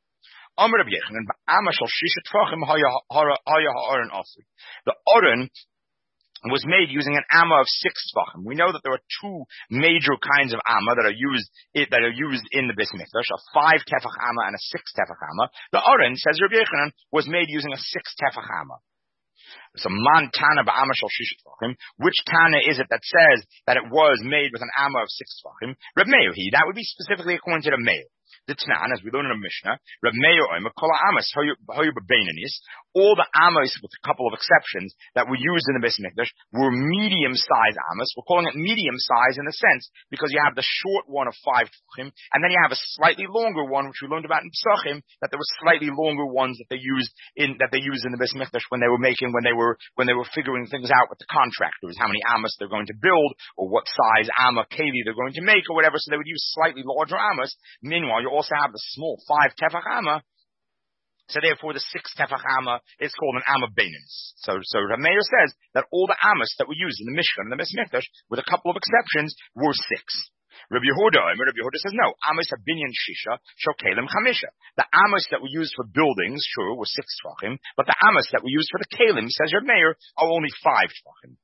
The Aron was made using an amma of six tvachim. We know that there are two major kinds of amma that are used that are used in the Beis Mikdash: a five tefach amma and a six tefach amma. The Aron, says Rabbi Yochanan, was made using a six tefach amma. So man tana ba'ama shel shish tvachim. Which tana is it that says that it was made with an amma of six tvachim? Reb Meir, he that would be specifically according to the Meir. The Tanan, as we learn in the Mishnah, Reb Meir Omer Kol Amas Hoyu B'Beinanis. All the Amos, with a couple of exceptions, that were used in the Beis Mikdash were medium-sized Amos. We're calling it medium-sized in the sense because you have the short one of five Tvachim, and then you have a slightly longer one, which we learned about in Pesachim, that there were slightly longer ones that they used in that they used in the Beis Mikdash when they were making when they were when they were figuring things out with the contractors, how many Amos they're going to build, or what size Amma Keli they're going to make, or whatever. So they would use slightly larger Amos. Meanwhile, you also have the small five tefach amma, so therefore the six tefach amma is called an amma beinis. So, so Rameir says that all the ammas that were used in the Mishkan and the Beis Mikdash, with a couple of exceptions, were six. Rabbi Yehuda, Rabbi Yehuda says no. Amos habinyan shisha shokelim chamisha. The amos that were used for buildings, sure, were six tvachim, but the amos that were used for the kelim, says Rameir, are only five tvachim.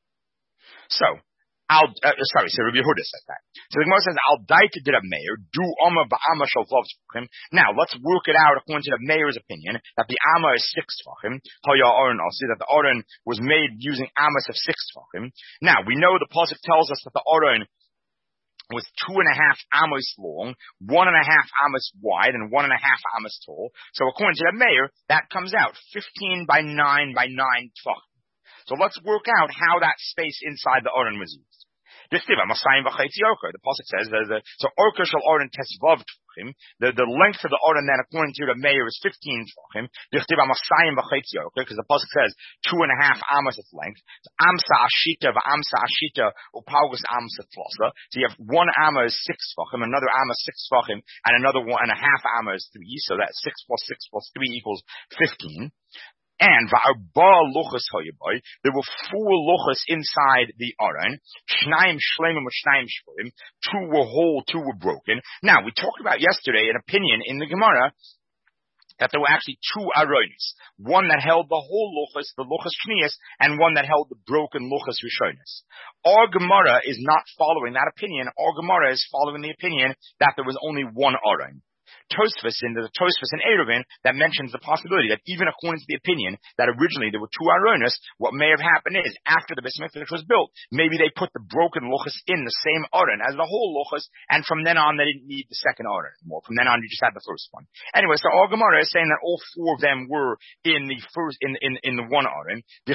So. Al, uh, sorry, so Rabbi Yehuda says that. So the Gemara says, Al daita did a mayor, do Oma ba'ama shal vav tvachim. Now, let's work it out according to the mayor's opinion, that the Amma is six tvachim. Haya Aron also, that the Aron was made using Amas of six tvachim. Now, we know the pasuk tells us that the Aron was two and a half amos long, one and a half amos wide, and one and a half amos tall. So according to the mayor, that comes out fifteen by nine by nine tvachim. So let's work out how that space inside the Aron was used. The pasuk says that so orka shel Aron tesvav tvachim. The the length of the Aron then, according to the Meir, is fifteen tvachim. Because the pasuk says two and a half amos of length. So amsa ashita v'amsa ashita upaugus amsa tlasa. So you have one amma is six tvachim, another amma is six tvachim, and another one and a half amma is three. So that six plus six plus three equals fifteen. And va'arba luchas hoyaboy, there were four luchas inside the Aron. Shnayim shleimim v'shnayim shvorim. Two were whole, two were broken. Now, we talked about yesterday an opinion in the Gemara that there were actually two aronis, one that held the whole luchas, the luchas shnias, and one that held the broken luchas rishonis. Our Gemara is not following that opinion. Our Gemara is following the opinion that there was only one aron. Tosfos in the Tosfos in Eruvin that mentions the possibility that even according to the opinion that originally there were two aronis, what may have happened is after the Beis Mikdash was built, maybe they put the broken luchas in the same aron as the whole luchas, and from then on they didn't need the second aron anymore. From then on you just had the first one. Anyway, so our Gemara is saying that all four of them were in the first in in in the one aron. The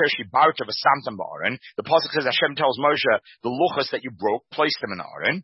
pasuk says Hashem tells Moshe, the luchas that you broke, place them in the aron.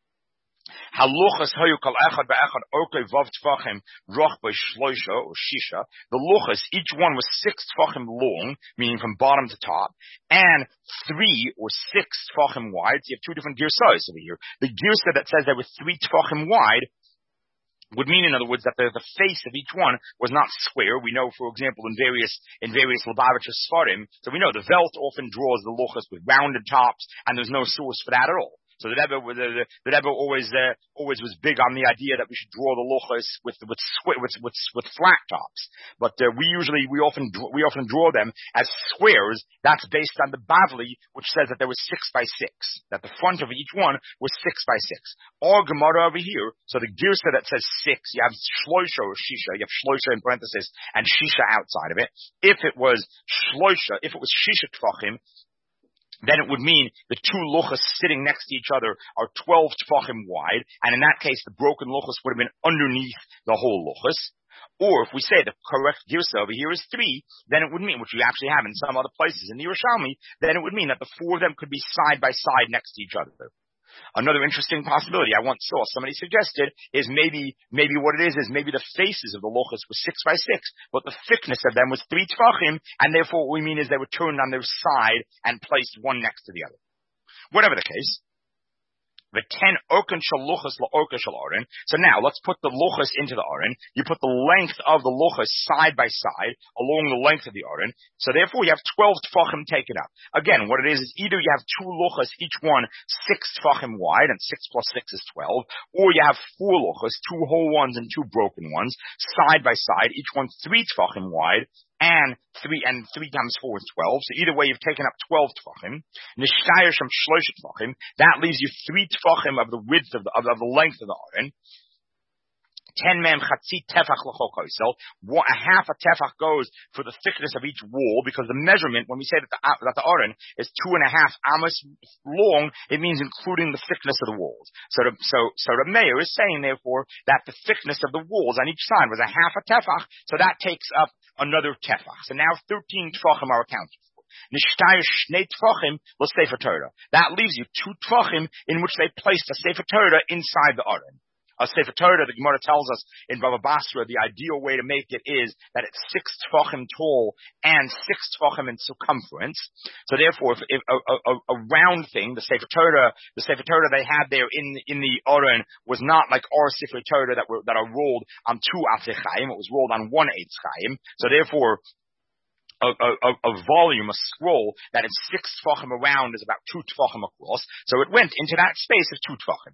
Haluchas hayu kol echad be'echad okei vav tfachim roch by shloisha or shisha. The luchas, each one was six tfachim long, meaning from bottom to top, and three or six tfachim wide. So you have two different girsas over here. The girsa that says there were three tfachim wide would mean, in other words, that the, the face of each one was not square. We know, for example, in various in various Lubavitcher Sfarim, so we know the Velt often draws the luchas with rounded tops, and there's no source for that at all. So the Rebbe, the, the, the Rebbe always, uh, always was big on the idea that we should draw the luchas with, with, with, with, with flat tops. But, uh, we usually, we often, we often draw them as squares. That's based on the Bavli, which says that there was six by six. That the front of each one was six by six. Our Gemara over here, so the girsa that says six, you have shloisha or shisha, you have shloisha in parenthesis, and shisha outside of it. If it was shloisha, if it was shisha tfachim, then it would mean the two luchas sitting next to each other are twelve tfachim wide, and in that case, the broken luchas would have been underneath the whole luchas. Or if we say the correct girsa over here is three, then it would mean, which we actually have in some other places in the Yerushalmi, then it would mean that the four of them could be side by side next to each other. Another interesting possibility I once saw, somebody suggested, is maybe, maybe what it is, is maybe the faces of the luchas were six by six, but the thickness of them was three tfachim, and therefore what we mean is they were turned on their side and placed one next to the other. Whatever the case, the ten oken shel luchas la oken shel aron. So now let's put the luchas into the aron. You put the length of the luchas side by side along the length of the aron. So therefore you have twelve tfachim taken up. Again, what it is is either you have two luchas, each one six tfachim wide, and six plus six is twelve, or you have four luchas, two whole ones and two broken ones, side by side, each one three tfachim wide, and three and three times four is twelve. So either way, you've taken up twelve tfachim. Nishtayir shem shloisha tfachim. That leaves you three tfachim of the width of the of, of the length of the aron. Ten mem chatzi tefach l'chokoisel. A half a tefach goes for the thickness of each wall, because the measurement, when we say that the that the aron is two and a half amos long, it means including the thickness of the walls. So the, so so the mayor is saying, therefore, that the thickness of the walls on each side was a half a tefach. So that takes up another tefach. So now thirteen tefachim are accounted for. Nishtayir shnei tefachim l'sefer Torah. That leaves you two tefachim in which they placed a sefer Torah inside the aron. A Sefer Torah, the Gemara tells us in Bava Basra, the ideal way to make it is that it's six tefachim tall and six tefachim in circumference. So therefore, if, if a, a, a round thing, the Sefer Torah, the Sefer Torah they had there in in the Aron was not like our Sefer Torah that were that are rolled on two Atzechayim. It was rolled on one Eitzchayim. So therefore, A, a, a volume, a scroll that is six tefachim around is about two tefachim across. So it went into that space of two tefachim.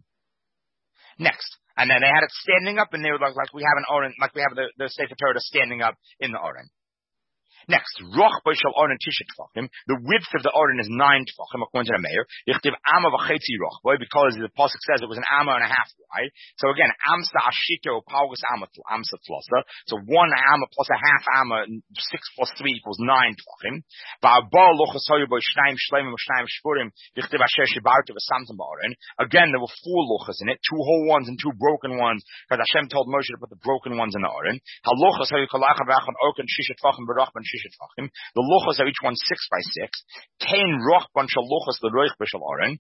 Next. And then they had it standing up, and they were like, like we have an aron, like we have the, the Sefer Torah standing up in the aron. Next, roch b'shel aron tisha tefachim. The width of the aron is nine tefachim, according to the mayor. Yichtiv amma v'chetzi roch boy, because the pasuk says it was an amma and a half wide. So again, amsa ashito palgus amma amsa tlosa. So one amma plus a half amma, six plus three equals nine tefachim. Ba'abal lochas hoyu boy shnaim shleimim shnaim shvurim. Yichtiv asher shibartu v'samtim ba'aron. Again, there were four lochas in it, two whole ones and two broken ones, because Hashem told Moshe to put the broken ones in the aron. Halochas hoyu kolachad v'achad oken shisha tefachim b'roch ben shisha. The luchas are each one six by six. Ten roch bunch of luchas the roich b'shel aron.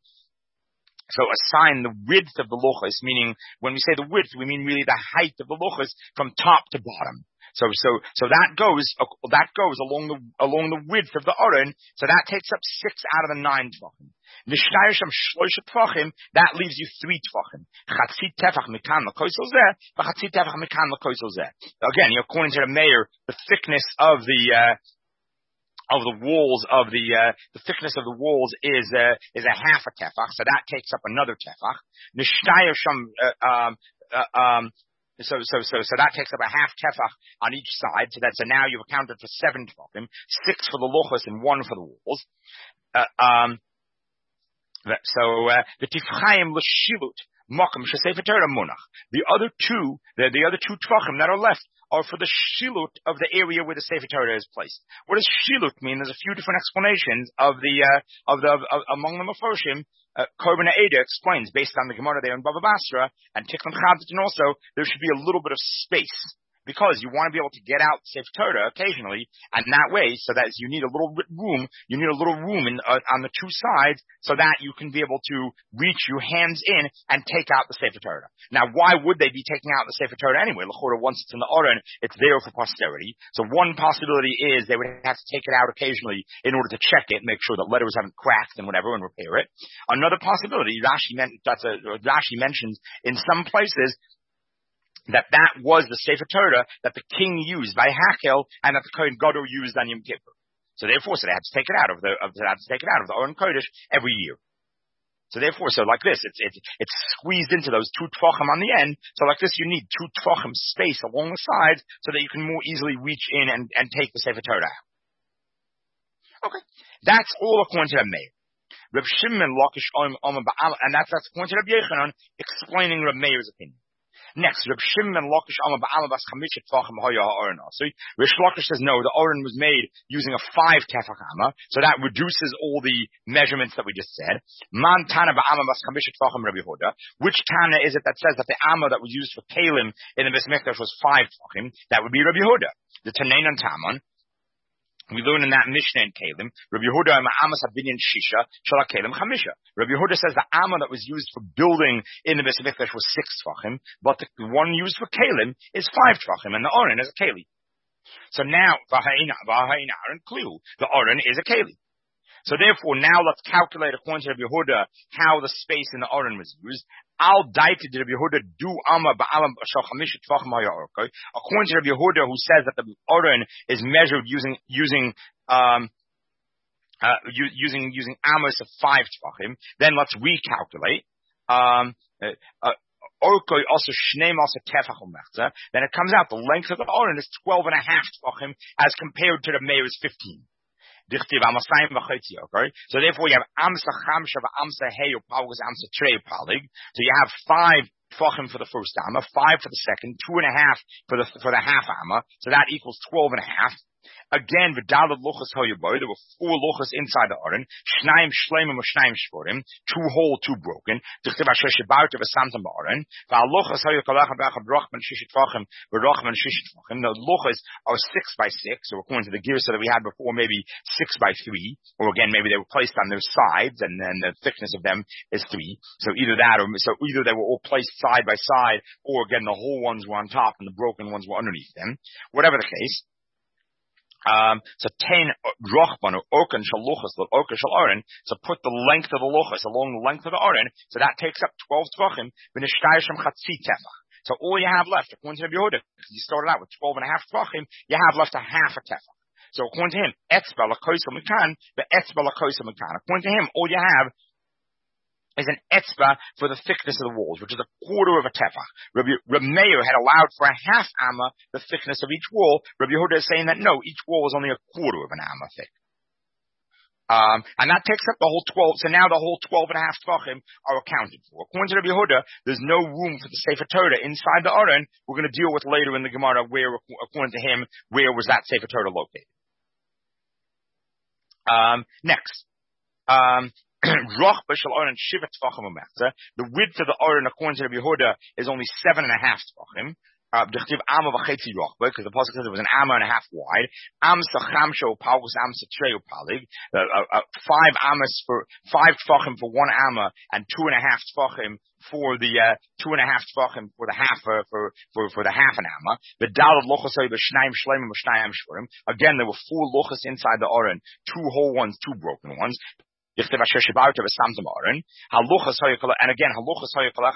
So assign the width of the luchas, meaning when we say the width, we mean really the height of the luchas from top to bottom. So so so that goes that goes along the along the width of the aron. So that takes up six out of the nine tefachim. Nishtayir shem shloisha tefachim. That leaves you three tefachim. Chatzi tefach mikan l'koisel zeh, v'chatzi tefach mikan l'koisel zeh. Again, according to the mayor, the thickness of the uh, of the walls of the uh, the thickness of the walls is uh, is a half a tefach. So that takes up another tefach. Nishtayir shem uh, um uh, um. So, so, so, so that takes up a half tefach on each side. So that's, so now you've accounted for seven tefachim, six for the luchos and one for the walls. Uh, um, so, uh, the tifchaim l'shilut, mokum shesefer Torah munach. The other two, the, the other two tefachim that are left are for the shilut of the area where the Sefer Torah is placed. What does shilut mean? There's a few different explanations of the, uh, of the, of, of, among the Mefarshim. Uh, Korban Ha'eda explains, based on the Gemara there in Bava Basra, and Tikkun Chabdin also, there should be a little bit of space. Because you want to be able to get out Sefer Torah occasionally, and that way, so that you need a little bit room, you need a little room in, uh, on the two sides, so that you can be able to reach your hands in and take out the Sefer Torah. Now, why would they be taking out the Sefer Torah anyway? L'chora, once it's in the Aron, it's there for posterity. So one possibility is they would have to take it out occasionally in order to check it, make sure that letters haven't cracked and whatever, and repair it. Another possibility, Rashi, men- that's a, Rashi mentions in some places, that that was the Sefer Torah that the king used by Hakel and that the Kohen Gadol used on Yom Kippur. So therefore, so they had to take it out of the, of, they had to take it out of the Aron Kodesh every year. So therefore, so like this, it's, it's, it's squeezed into those two tefachim on the end. So like this, you need two tefachim space along the sides so that you can more easily reach in and, and take the Sefer Torah out. Okay. That's all according to the Meir. Reb Shimon Lakish Om Om Ba'al, and that's, that's according to Reb Yechanan explaining Reb Meir's opinion. Next, Reb Shimon Lakish Amma Ba'ala Bas Chamishet Tvachim Hoya Ha'aron. So Rish Lakish says no, the Aron was made using a five tefach amma, so that reduces all the measurements that we just said. Man Tana Ba'ama Bas Chamishet Tvachim Rabbi Yehuda. Which Tana is it that says that the amma that was used for Kalim in the Beis Mikdash was five tvachim? That would be Rabbi Yehuda. The Tanein and Taman. We learn in that Mishnah in Kalim, Rabbi Yehuda Ma'amas Abinyan Shisha, Shala Kalim Chamisha. Rabbi Yehuda says the Amma that was used for building in the Beis Mikdash was six tvachim, but the one used for Kalim is five tvachim, and the Aron is a Keli. So now, V'ha'in Aron Kliu, the Aron is a Keli. So therefore, now let's calculate according to Rabbi Yehuda how the space in the Aron was used. Al daiti Rabbi Yehuda do amma ba'alam shal chamishet tvachim ha'yarokoi. According to Rabbi Yehuda, who says that the Aron is measured using using um uh using using amos of five tvachim, then let's recalculate. Um, uh, uh, Orkoi also shneim also tefach umechza. Then it comes out the length of the Aron is twelve and a half tvachim as compared to the Meir's fifteen. Okay? So therefore you have Amsa Chamsha Amsa Heyo Paulus Amsa Trey Palig. So you have five tvachim for the first amma, five for the second, two and a half for the for the half amma. So that equals twelve and a half. Again, v'dalad luchas hoyaboy. There were four luchas inside the Aron. Shnaim shleimim or shnaim shvorim. Two whole, two broken. Dichtiv asher shebarta v'samtam ba'Aron. V'aluchas hoyakalach b'achad rochman shishit tvachim v'rochman shishit tvachim. The luchas are six by six, or according to the girsa that we had before, maybe six by three, or again maybe they were placed on their sides, and then the thickness of them is three. So either that, or so either they were all placed side by side, or again the whole ones were on top and the broken ones were underneath them. Whatever the case. Um, so ten rochban or orkan shal luchas, the orkan shal Aron. So put the length of the luchas along the length of the Aron. So that takes up twelve tvachim. V'nishtayisham chatzi tefach. So all you have left, according to Rabbi Yehuda, because you started out with twelve and a half tvachim, you have left a half a tefach. So according to him, etzba lakoisa mekan, but etzba lakoisa mekan. According to him, all you have is an etzba for the thickness of the walls, which is a quarter of a tefach. Rabbi, Rabbi Meir had allowed for a half amma the thickness of each wall. Rabbi Yehuda is saying that no, each wall is only a quarter of an amma thick. Um, and that takes up the whole twelve. So now the whole twelve and a half tvachim are accounted for. According to Rabbi Yehuda, there's no room for the Sefer Torah inside the Aron. We're going to deal with later in the Gemara where, according to him, where was that Sefer Torah located. Um, next. Um, The width of the Aron, according to Rabbi Yehuda, is only seven and a half tvachim. Uh, because the pasuk says it was an amma and a half wide. Amsa chamsho paulus amsa treo palig. Five ammas for five tvachim for one amma, and two and a half tvachim for the uh, two and a half tvachim for the half uh, for for for the half an amma. The dalad lochas b'shnaim shleimim b'shnayim shvurim. Again, there were four lochas inside the Aron, two whole ones, two broken ones. And again, haluchas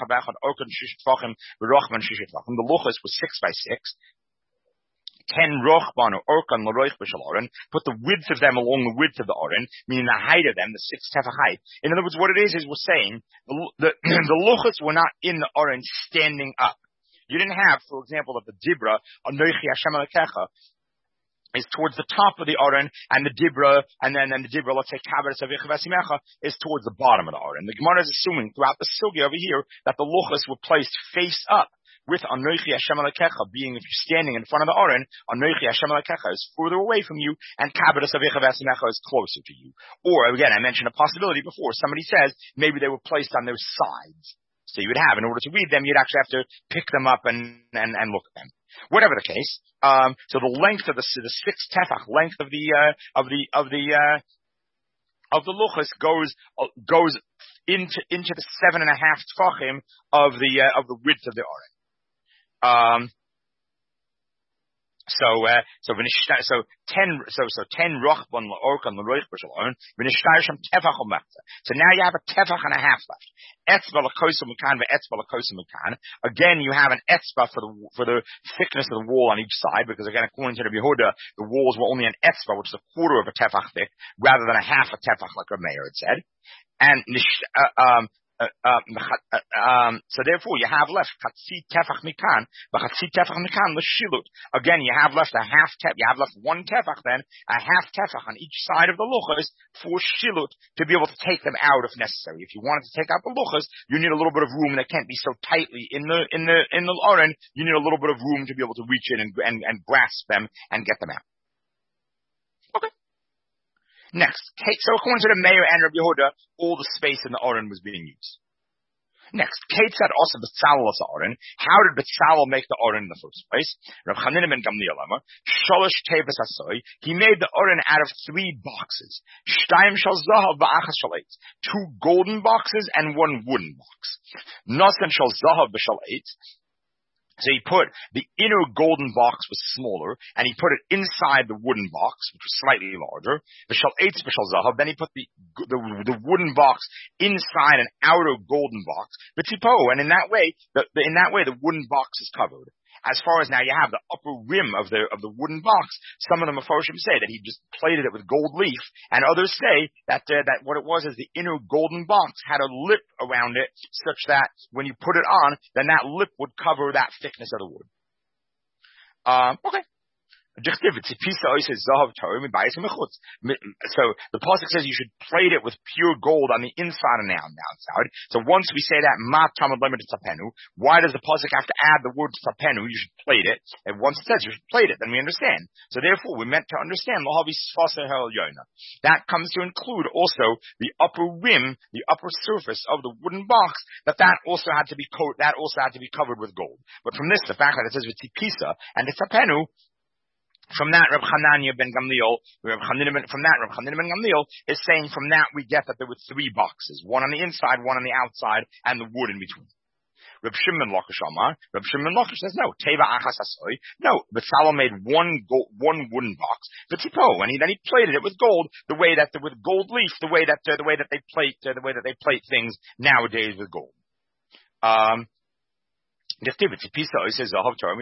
the luchas was six by six. Ten rochban or orkan l'roich b'shal Aron. Put the width of them along the width of the Aron, meaning the height of them, the six tefach height. In other words, what it is is we're saying the the, the luchas were not in the Aron standing up. You didn't have, for example, that the Dibra, Anochi Hashem Elokecha, is towards the top of the Aron, and the Dibra, and then, then the Dibra, let's say, Kaberes Avicha Vasimecha, is towards the bottom of the Aron. The Gemara is assuming throughout the Sugi over here that the Luchas were placed face up, with Anochi Hashem Elokecha being, if you're standing in front of the Aron, Anochi Hashem Elokecha is further away from you, and Kaberes Avicha Vasimecha is closer to you. Or, again, I mentioned a possibility before. Somebody says, maybe they were placed on their sides. So you would have, in order to read them, you'd actually have to pick them up and, and, and look at them. Whatever the case, um, so the length of the, the six tefach, length of the, uh, of the, of the, uh, of the luchas goes, uh, goes into, into the seven and a half tefachim of the, uh, of the width of the aron. Um, So, uh, so, so ten, so, so ten rochbon la'orkan l'roich b'shalon, v'nishtayr sham tefach u'mechza. So now you have a tefach and a half left. Etzba l'kosim m'kan v'etzba l'kosim m'kan. Again, you have an etzba for the, for the thickness of the wall on each side, because again, according to the Yehuda, the walls were only an etzba, which is a quarter of a tefach thick, rather than a half a tefach, like Rav Meir had said. And, uh, um, Uh, uh, uh, um, so therefore, you have left chatzi tefach mikan, but chatzi tefach mikan l'shilut. Again, you have left a half tefach. You have left one tefach, then a half tefach on each side of the luchas for shilut to be able to take them out if necessary. If you wanted to take out the luchas, you need a little bit of room that can't be so tightly in the in the in the aron. You need a little bit of room to be able to reach in and and, and grasp them and get them out. Okay. Next, so according to the Meir and Rabbi Yehuda, all the space in the Aron was being used. Next, Kate said also Betzalel as Aron. How did Betzalel make the Aron in the first place? Rav Chanina ben Gamliel Amar, Sholosh Teves Hasoy. He made the Aron out of three boxes. Shtayim shel zahav ba'achas shel eitz. Two golden boxes and one wooden box. Nasan shel zahav b'shel eitz. So he put the inner golden box was smaller, and he put it inside the wooden box, which was slightly larger. B'shal eitz b'shal zahav. Then he put the, the the wooden box inside an outer golden box. B'tzipo, and in that way, the, the, in that way, the wooden box is covered. As far as now, you have the upper rim of the of the wooden box. Some of the Mefarshim say that he just plated it with gold leaf, and others say that uh, that what it was is the inner golden box had a lip around it, such that when you put it on, then that lip would cover that thickness of the wood. Um, okay. So the pasuk says you should plate it with pure gold on the inside and the outside. So once we say that, ma tamad lemon tzapenu, why does the pasuk have to add the word tzapenu? You should plate it. And once it says you should plate it, then we understand. So therefore, we're meant to understand that comes to include also the upper rim, the upper surface of the wooden box. That that also had to be co- that also had to be covered with gold. But from this, the fact that it says v'tipisa and the tzapenu. From that, Reb Chananya ben Gamliel, Reb Chanina ben, from that, Reb Chanina ben Gamliel is saying from that we get that there were three boxes, one on the inside, one on the outside, and the wood in between. Reb Shimon Lakish Amar, Reb Shimon Lakish says no, Teva Achas Hasoy, no, Betzalel made one gold, one wooden box, V'tzipo, and he, then he plated it with gold, the way that, with gold leaf, the way that, uh, the way that they plate, uh, the way that they plate things nowadays with gold. Um, Because the pasuk says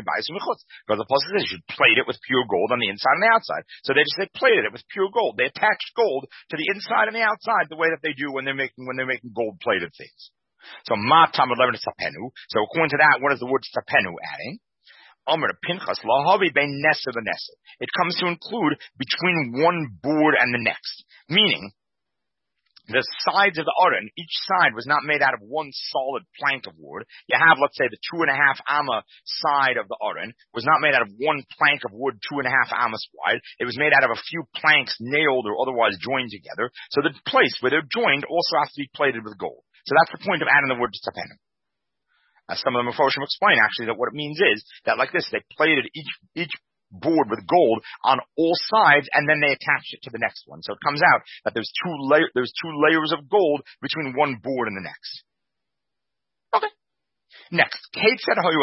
you should plate it with pure gold on the inside and the outside. So they just they plated it with pure gold. They attached gold to the inside and the outside the way that they do when they're making when they're making gold plated things. So ma tamad leven tzapenu. So according to that, what is the word tzapenu adding? Omer Pinchas lahavi bein nesa the nesa. It comes to include between one board and the next, meaning. The sides of the aron, each side was not made out of one solid plank of wood. You have, let's say, the two and a half amma side of the aron was not made out of one plank of wood, two and a half ammas wide. It was made out of a few planks nailed or otherwise joined together. So the place where they're joined also has to be plated with gold. So that's the point of adding the word tzapenu. As some of the Mefarshim explain, actually, that what it means is that like this, they plated each each board with gold on all sides, and then they attach it to the next one. So it comes out that there's two la- there's two layers of gold between one board and the next. Okay. Next, Kate said, "How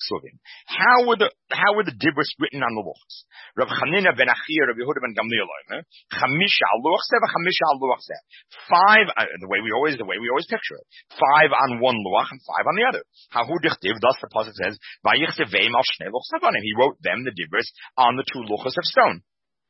were the how were the dibros written on the luchos?" Rav Chanina ben Achia, Rav Yehuda ben Gamliel, chamisha al luchseh, chamisha al luchseh. Five, uh, the way we always the way we always picture it. Five on one luach and five on the other. Hahu dichtiv, thus the pasuk says, "Vayichseveim al shnei luchsavanim." He wrote them, the dibros, on the two luchos of stone.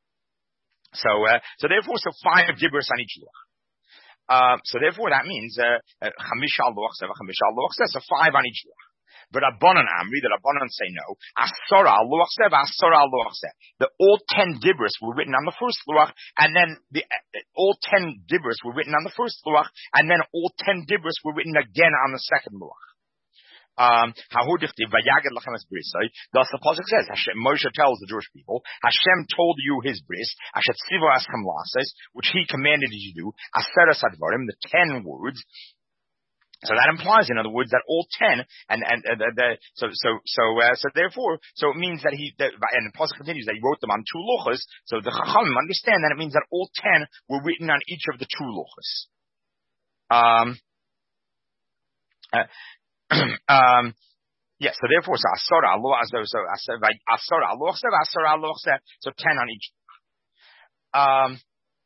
So, uh, so therefore, so five dibros on each luach. Uh, so therefore that means, uh, chamisha al luach seva, chamisha al luach seva, so five on each luach. But Rabbanan Amri, the Rabbanan say no. Asara al-luach seh, asara al-luach seh. The all ten dibros were written on the first luach, and then the all ten dibros were written on the first luach, and then all ten dibros were written again on the second luach. Um, thus the pasuk says, Hashem, Moshe tells the Jewish people, Hashem told you his bris, which he commanded you to do, aseres advarim, the ten words. So that implies, in other words, that all ten, and and uh, the, the, so so so uh, so therefore, so it means that he, that, and the pasuk continues that he wrote them on two luchos. So the Chachamim understand that it means that all ten were written on each of the two luchos. Um. Uh, um, yeah, so therefore, so asara aloch, so so asara aloch, so asara aloch, so ten on each. Um,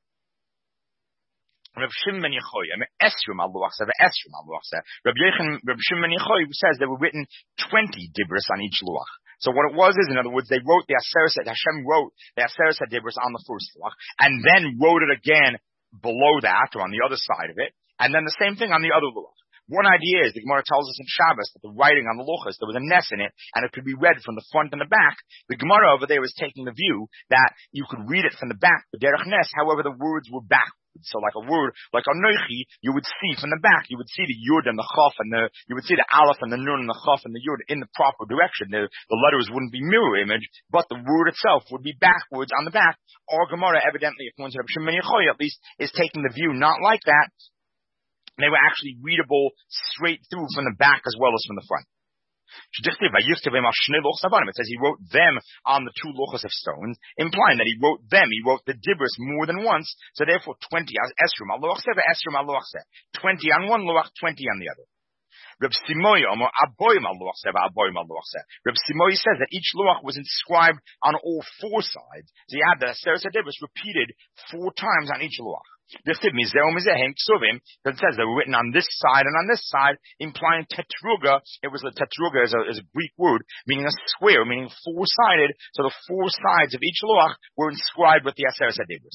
Reb Shimon ben Yechoy, I mean Esrim aloch, so Esrim aloch, Reb Yechon, Reb Shimon ben Yechoy says there were written twenty dibros on each luach. So what it was is, in other words, they wrote the aseres, Hashem wrote the aseres dibros on the first luach, and then wrote it again below that, or on the other side of it, and then the same thing on the other luach. One idea is, the Gemara tells us in Shabbos that the writing on the luchos, there was a nes in it, and it could be read from the front and the back. The Gemara over there was taking the view that you could read it from the back, the derech nes, however the words were backwards. So like a word, like anochi, you would see from the back, you would see the yud and the chaf, and the, you would see the aleph and the nun and the chaf and the yud in the proper direction. The, the letters wouldn't be mirror image, but the word itself would be backwards on the back. Our Gemara, evidently, according to Reb Shimon ben Yechoy at least, is taking the view not like that. They were actually readable straight through from the back as well as from the front. It says he wrote them on the two luchos of stones, implying that he wrote them, he wrote the dibros more than once, so therefore twenty, esrim al luach seh, esrim al luach seh, twenty on one luach, twenty on the other. Reb Simoy Omer aboyim al luach seh, aboyim al luach seh. Reb Simoy says that each luach was inscribed on all four sides, so you had the aseres dibros repeated four times on each luach. Because it says they were written on this side and on this side, implying tetruga. It was a tetruga is a, is a Greek word meaning a square, meaning four-sided. So the four sides of each luach were inscribed with the aseres dibros.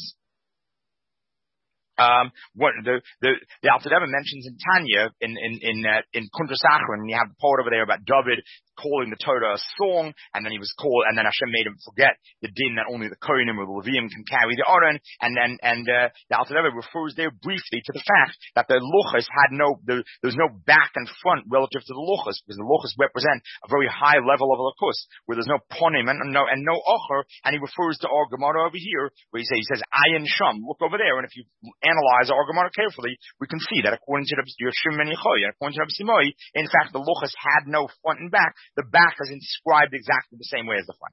Um, what the the the Alter Rebbe mentions in Tanya in in in uh, in Kuntres Achron, when you have the part over there about David calling the Torah a song, and then he was called, and then Hashem made him forget the din that only the Kohanim or the Leviim can carry the Aron, and then and uh, the Alter Rebbe refers there briefly to the fact that the luchos had no there, there's no back and front relative to the luchos, because the luchos represent a very high level of lakus where there's no ponim and no and no ocher, and he refers to our Gemara over here where he says he says ayin sham, look over there, and if you analyze our Gemara carefully, we can see that according to the Shimon ben Yechoy and according to Rabbi Simoy, in fact the luchos had no front and back. The back is inscribed exactly the same way as the front.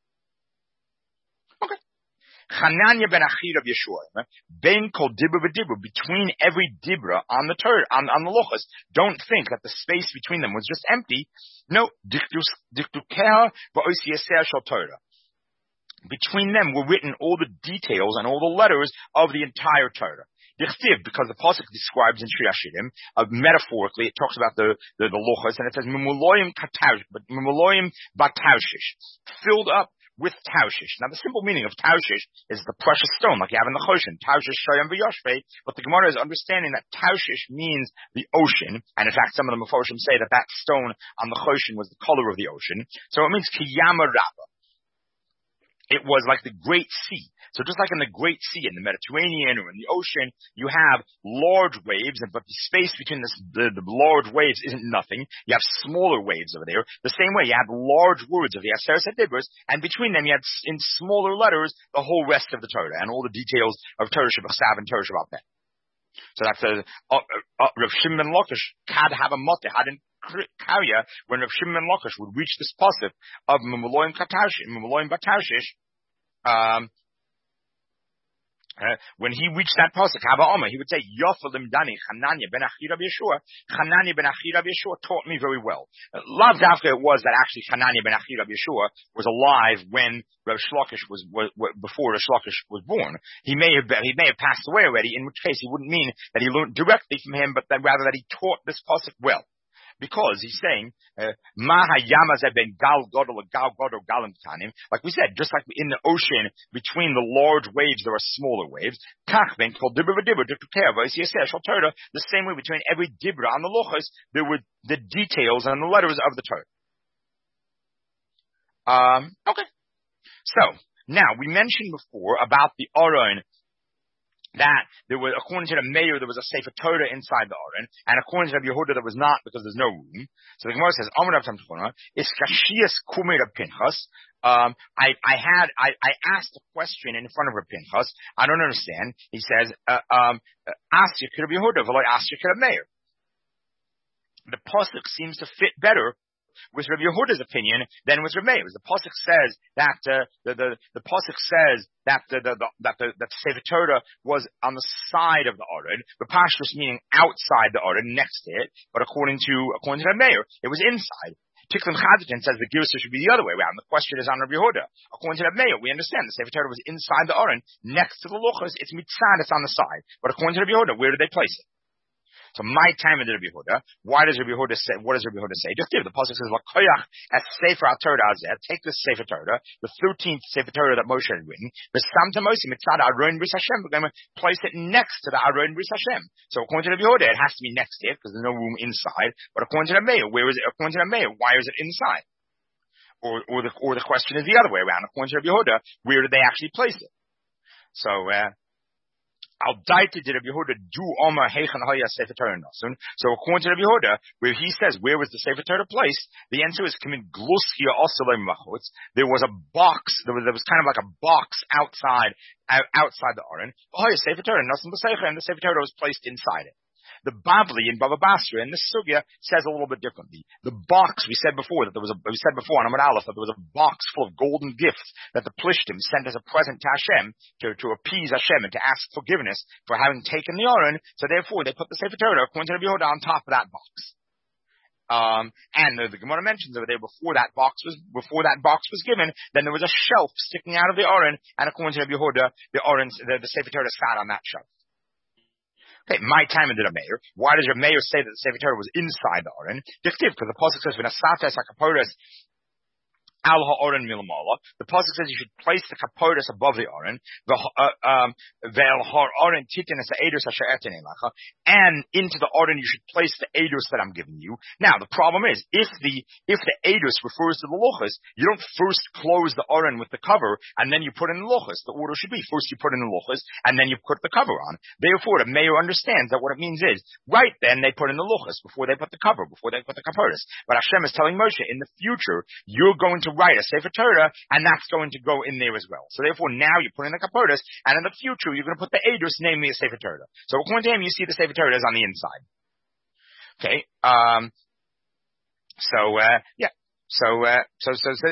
Okay. Chananya ben Achira Yeshua, ben kol dibra v'dibra, between every dibra on the tur on on the luchos. Don't think that the space between them was just empty. No, diktukeh v'oisiyaseh shel Torah. Between them were written all the details and all the letters of the entire Torah. Because the pasuk describes in Shir Hashirim, uh, metaphorically, it talks about the the, the luchos, and it says Memuloyim kataush, but Memuloyim bataushish, filled up with taushish. Now, the simple meaning of taushish is the precious stone, like you have in the Choshen, taushish shoyam v'yoshvei. But the Gemara is understanding that taushish means the ocean, and in fact, some of the Meforshim say that that stone on the Choshen was the color of the ocean. So it means kiyama rabba. It was like the Great Sea. So just like in the Great Sea, in the Mediterranean or in the ocean, you have large waves, but the space between this, the, the large waves isn't nothing. You have smaller waves over there. The same way, you have large words of the Aseres HaDibros, and between them you have, in smaller letters, the whole rest of the Torah, and all the details of Torah Shabbat and Torah Shabbat Peh. So that's a, uh, uh, Rav Shimon ben Lakish had have a moteh, had in Karya, when Rav Shimon ben Lakish would reach this pasuk of Memuloyim Katashish, Memuloyim Batashish, um, Uh, when he reached that pasuk, Haba Omer, he would say, Yofalim Dani, Chananya ben Achira Yeshua. Chananya ben Achira Yeshua taught me very well. Uh, Lav Davka it was that actually Chananya ben Achira Yeshua was alive when Rav Shlokish was, was, was, before Rav Shlokish was born. He may have been, he may have passed away already, in which case he wouldn't mean that he learned directly from him, but that rather that he taught this pasuk well. Because he's saying, Maha Yamazeh ben Gal Godol Gal Godol Galim Tanim. Like we said, just like in the ocean, between the large waves, there are smaller waves. Kach ben Kol Dibra V'Dibra Dibra Torah. The same way between every Dibra on the Lochos, there were the details and the letters of the Torah. Um, okay. So, now, we mentioned before about the Aron, that there was, according to the mayor, there was a Sefer Torah inside the Aron, and according to the Yehuda, there was not, because there's no room. So the Gemara says, Amar Rav Tamchona, is Kashias Kumei Rav Pinchas. Um, I, I had, I, I asked a question in front of Rav Pinchas. I don't understand. He says, uh, um, ask Rav Yehuda, v'lo ask Rav Meir. The pasuk seems to fit better with Rabbi Yehuda's opinion than with Rabbi Meir's. The pasuk says that uh, the the the pasuk says that the, the, the that the that the Sefer Torah was on the side of the Aron, but Pashtus meaning outside the Aron, next to it. But according to according to Rabbi Meir, it was inside. Tiklim Chadatin says the Girsa should be the other way around. The question is on Rabbi Yehuda. According to Rabbi Meir, we understand the Sefer Torah was inside the Aron, next to the Luchos. It's mitzad, it's on the side. But according to Rabbi Yehuda, where did they place it? So my time in the Rabbi Yehuda, why does Rabbi Yehuda say, what does Rabbi Yehuda say? Just give the pasuk says, V'koyach as Sefer HaTorah Azeh, take this Sefer Torah, the thirteenth Sefer Torah that Moshe had written, V'samta Moshe mitzad Aron Bris Hashem, we're going to place it next to the Aron Bris Hashem. So according to Rabbi Yehuda, it has to be next to it, because there's no room inside, but according to the Meir, where is it, according to the Meir, why is it inside? Or, or the, or the question is the other way around, according to Rabbi Yehuda, where did they actually place it? So, uh, Al daita did Rabbi Yehuda do Omar Heichan Haya Sefer Torah Nasun. So according to Rabbi Yehuda, where he says where was the Sefer Torah placed, the answer is Kamin Glusia Osalem Machutz. There was a box. There was there was kind of like a box outside out, outside the Aron. Haya Sefer Torah Nasun B'Seicha, and the Sefer Torah was placed inside it. The Bavli in Bava Basra in this sugya says a little bit differently. The box we said before that there was a we said before on Amud Aleph that there was a box full of golden gifts that the Plishtim sent as a present to Hashem to, to appease Hashem and to ask forgiveness for having taken the Aron. So therefore they put the Sefer Torah according to Rabbi Yehuda on top of that box. Um, and the, the Gemara mentions over there before that box was before that box was given, then there was a shelf sticking out of the Aron, and according to Rabbi Yehuda, the Aron the, the Sefer Torah sat on that shelf. Okay, my time in the Meir. Why does Rabbi Meir say that the Sefer Torah was inside the Aron? Because the pasuk says, "V'nasata sakaporas al ha'aron milamala." The pasuk says you should place the kaporas above the Aron. The um, ve'al ha'aron titin es ha'edus asher etin elacha, and into the Aron you should place the edus that I'm giving you. Now the problem is, if the if the edus refers to the luchos, you don't first close the Aron with the cover and then you put in the luchos. The order should be first you put in the luchos and then you put the cover on. Therefore, the Meir understands that what it means is right then they put in the luchos before they put the cover, before they put the kaporas. But Hashem is telling Moshe, in the future you're going to to write a Sefer Torah, and that's going to go in there as well. So therefore, now you put in the kaporas, and in the future, you're going to put the edus, namely a Sefer Torah. So according to him, you see the Sefer Torah is on the inside. Okay, um, so, uh, yeah, so, uh, so, so, so,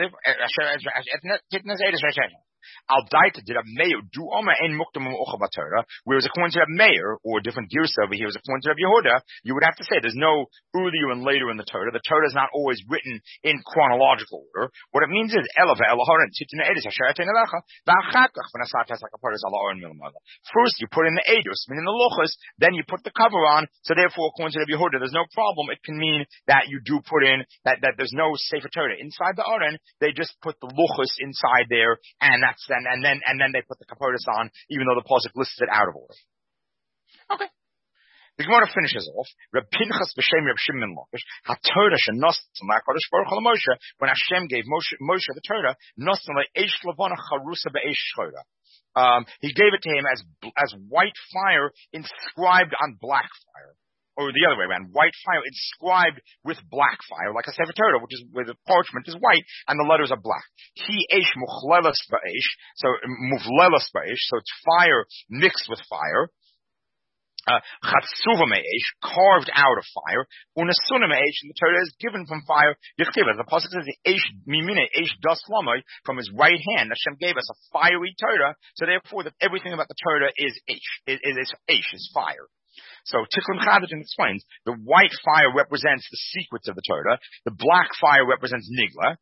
Al daita did a mayor do Omer en muktam u'ochav Torah, whereas according to a mayor or a different girsa over here, was according to Rabbi Yehuda, you would have to say there's no earlier and later in the Torah. The Torah is not always written in chronological order. What it means is elava elaharon titina edus asher etin elacha v'achakach v'nasatas hakaparas ala aron milamala. First you put in the edus, meaning the lochos, then you put the cover on. So therefore, according to Rabbi Yehuda, there's no problem. It can mean that you do put in that that there's no Sefer Torah inside the Aron. They just put the lochos inside there, and that's then and then and then they put the kaporas on, even though the pasuk lists it out of order. Okay. The Gemara finishes off. Reb Pinchas b'shem Reb Shimon Lakish haTorah shenostim la'Kadosh Baruch Hu Moshe, when Hashem gave Moshe, Moshe the Torah, nostim le'eish levana charusa be'eish shchora. Um, he gave it to him as as white fire inscribed on black fire. Or the other way around, white fire inscribed with black fire, like a Sefer Torah, which is where the parchment is white and the letters are black. He eish muchlelas ba'eish, so muchlelas ba'eish, so it's fire mixed with fire. Chatsuva me'eish, carved out of fire. Unasuna me'eish, and the Torah is given from fire. Yechtiva, the pasuk says the eish mimine eish das lamai, from his right hand. Hashem gave us a fiery Torah, so therefore that everything about the Torah is eish, is, is eish, is fire. So Tiklim Chadatin explains the white fire represents the secrets of the Torah, the black fire represents Nigla.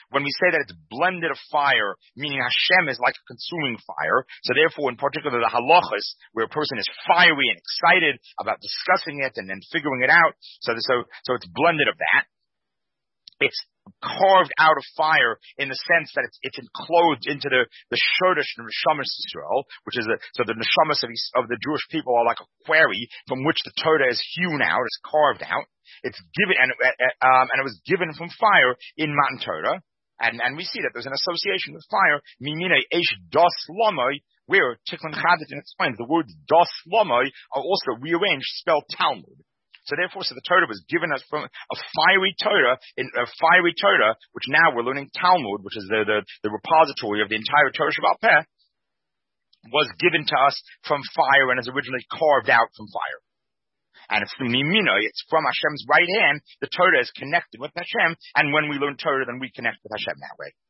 when we say that it's blended of fire, meaning Hashem is like a consuming fire, so therefore in particular the halachas, where a person is fiery and excited about discussing it and then figuring it out, so, so, so it's blended of that. It's carved out of fire in the sense that it's, it's enclosed into the, the Shodesh Neshamas Yisrael, which is the, so the Neshamas of, of the Jewish people are like a quarry from which the Torah is hewn out, is carved out. It's given, and, um, and it was given from fire in Matan Torah. And, and we see that there's an association with fire. Mimina Eish Das Lomoi, where Tikkun Chadatin explains the words Das Lomoi are also rearranged, spelled Talmud. So therefore, so the Torah was given us from a fiery Torah, in a fiery Torah, which now we're learning Talmud, which is the, the, the repository of the entire Torah Sheba'al Peh, was given to us from fire and is originally carved out from fire. And it's the Mimina, it's from Hashem's right hand. The Torah is connected with Hashem, and when we learn Torah, then we connect with Hashem that way.